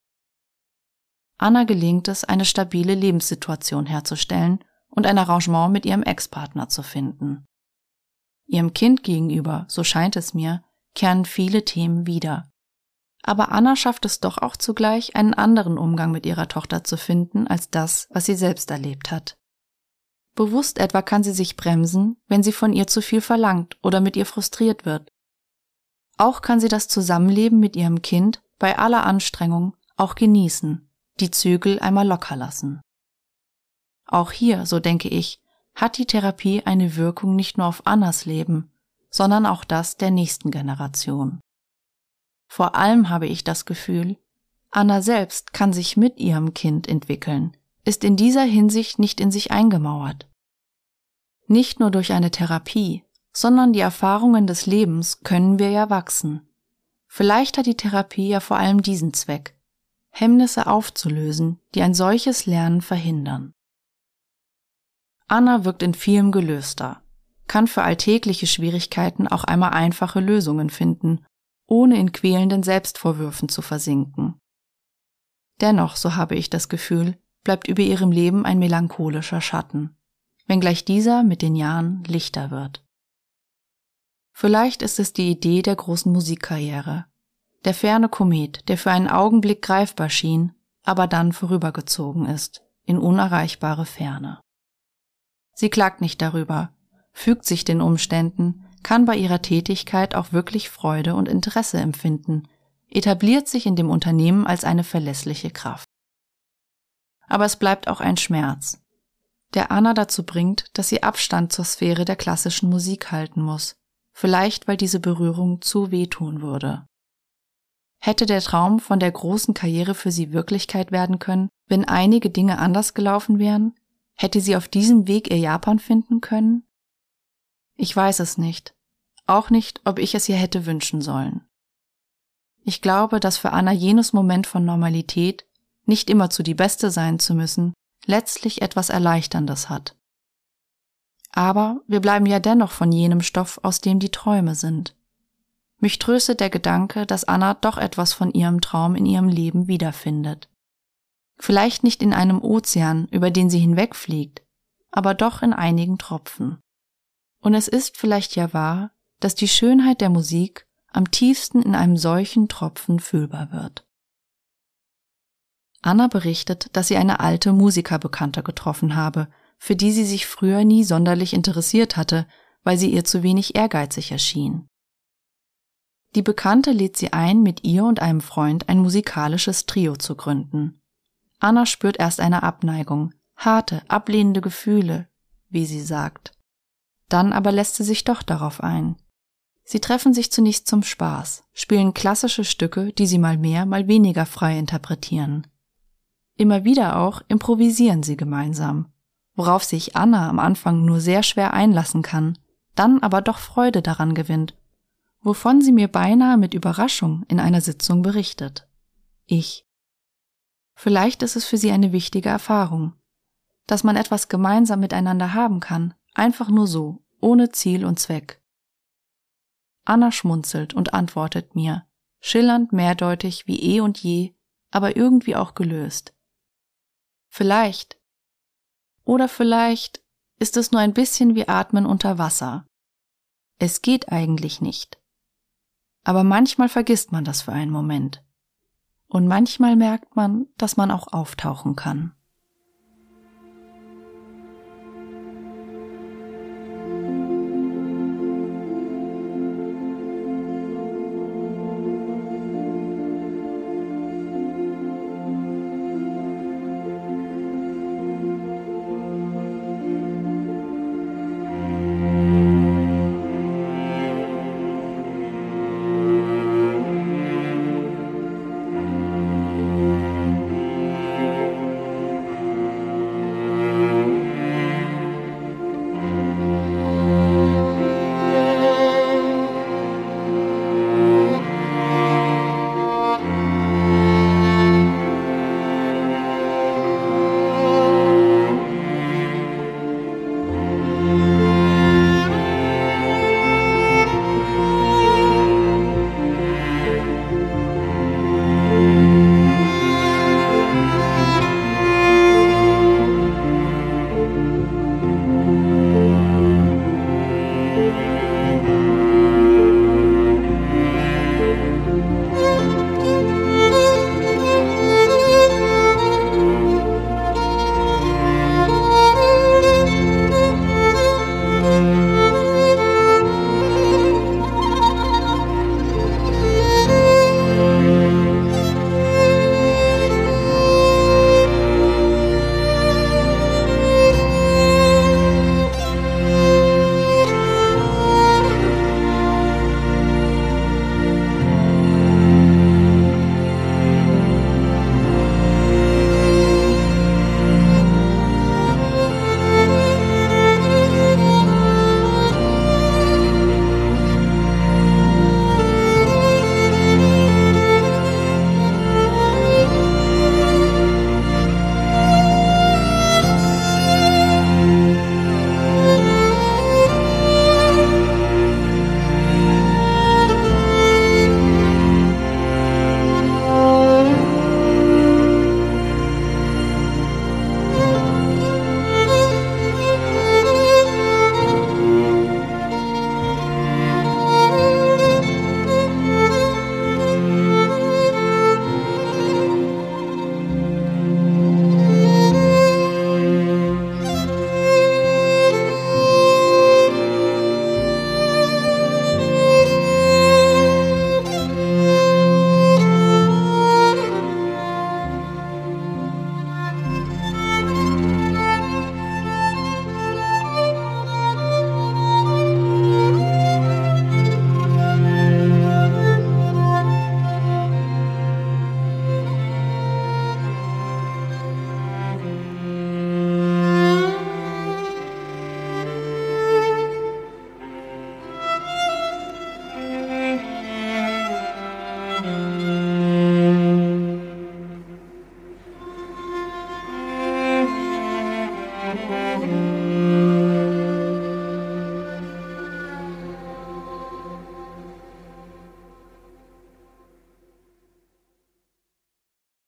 Anna gelingt es, eine stabile Lebenssituation herzustellen und ein Arrangement mit ihrem Ex-Partner zu finden. Ihrem Kind gegenüber, so scheint es mir, kehren viele Themen wieder. Aber Anna schafft es doch auch zugleich, einen anderen Umgang mit ihrer Tochter zu finden, als das, was sie selbst erlebt hat. Bewusst etwa kann sie sich bremsen, wenn sie von ihr zu viel verlangt oder mit ihr frustriert wird. Auch kann sie das Zusammenleben mit ihrem Kind bei aller Anstrengung auch genießen, die Zügel einmal locker lassen. Auch hier, so denke ich, hat die Therapie eine Wirkung nicht nur auf Annas Leben, sondern auch das der nächsten Generation. Vor allem habe ich das Gefühl, Anna selbst kann sich mit ihrem Kind entwickeln, ist in dieser Hinsicht nicht in sich eingemauert. Nicht nur durch eine Therapie, sondern die Erfahrungen des Lebens können wir ja wachsen. Vielleicht hat die Therapie ja vor allem diesen Zweck, Hemmnisse aufzulösen, die ein solches Lernen verhindern. Anna wirkt in vielem gelöster, kann für alltägliche Schwierigkeiten auch einmal einfache Lösungen finden, ohne in quälenden Selbstvorwürfen zu versinken. Dennoch, so habe ich das Gefühl, bleibt über ihrem Leben ein melancholischer Schatten, wenngleich dieser mit den Jahren lichter wird. Vielleicht ist es die Idee der großen Musikkarriere, der ferne Komet, der für einen Augenblick greifbar schien, aber dann vorübergezogen ist, in unerreichbare Ferne. Sie klagt nicht darüber, fügt sich den Umständen, kann bei ihrer Tätigkeit auch wirklich Freude und Interesse empfinden, etabliert sich in dem Unternehmen als eine verlässliche Kraft. Aber es bleibt auch ein Schmerz, der Anna dazu bringt, dass sie Abstand zur Sphäre der klassischen Musik halten muss, vielleicht weil diese Berührung zu wehtun würde. Hätte der Traum von der großen Karriere für sie Wirklichkeit werden können, wenn einige Dinge anders gelaufen wären? Hätte sie auf diesem Weg ihr Japan finden können? Ich weiß es nicht. Auch nicht, ob ich es ihr hätte wünschen sollen. Ich glaube, dass für Anna jenes Moment von Normalität, nicht immerzu die Beste sein zu müssen, letztlich etwas Erleichterndes hat. Aber wir bleiben ja dennoch von jenem Stoff, aus dem die Träume sind. Mich tröstet der Gedanke, dass Anna doch etwas von ihrem Traum in ihrem Leben wiederfindet. Vielleicht nicht in einem Ozean, über den sie hinwegfliegt, aber doch in einigen Tropfen. Und es ist vielleicht ja wahr, dass die Schönheit der Musik am tiefsten in einem solchen Tropfen fühlbar wird. Anna berichtet, dass sie eine alte Musikerbekannte getroffen habe, für die sie sich früher nie sonderlich interessiert hatte, weil sie ihr zu wenig ehrgeizig erschien. Die Bekannte lädt sie ein, mit ihr und einem Freund ein musikalisches Trio zu gründen. Anna spürt erst eine Abneigung, harte, ablehnende Gefühle, wie sie sagt. Dann aber lässt sie sich doch darauf ein. Sie treffen sich zunächst zum Spaß, spielen klassische Stücke, die sie mal mehr, mal weniger frei interpretieren. Immer wieder auch improvisieren sie gemeinsam, worauf sich Anna am Anfang nur sehr schwer einlassen kann, dann aber doch Freude daran gewinnt, wovon sie mir beinahe mit Überraschung in einer Sitzung berichtet. Vielleicht ist es für sie eine wichtige Erfahrung, dass man etwas gemeinsam miteinander haben kann, einfach nur so, ohne Ziel und Zweck. Anna schmunzelt und antwortet mir, schillernd mehrdeutig wie eh und je, aber irgendwie auch gelöst. Vielleicht ist es nur ein bisschen wie Atmen unter Wasser. Es geht eigentlich nicht. Aber manchmal vergisst man das für einen Moment. Und manchmal merkt man, dass man auch auftauchen kann.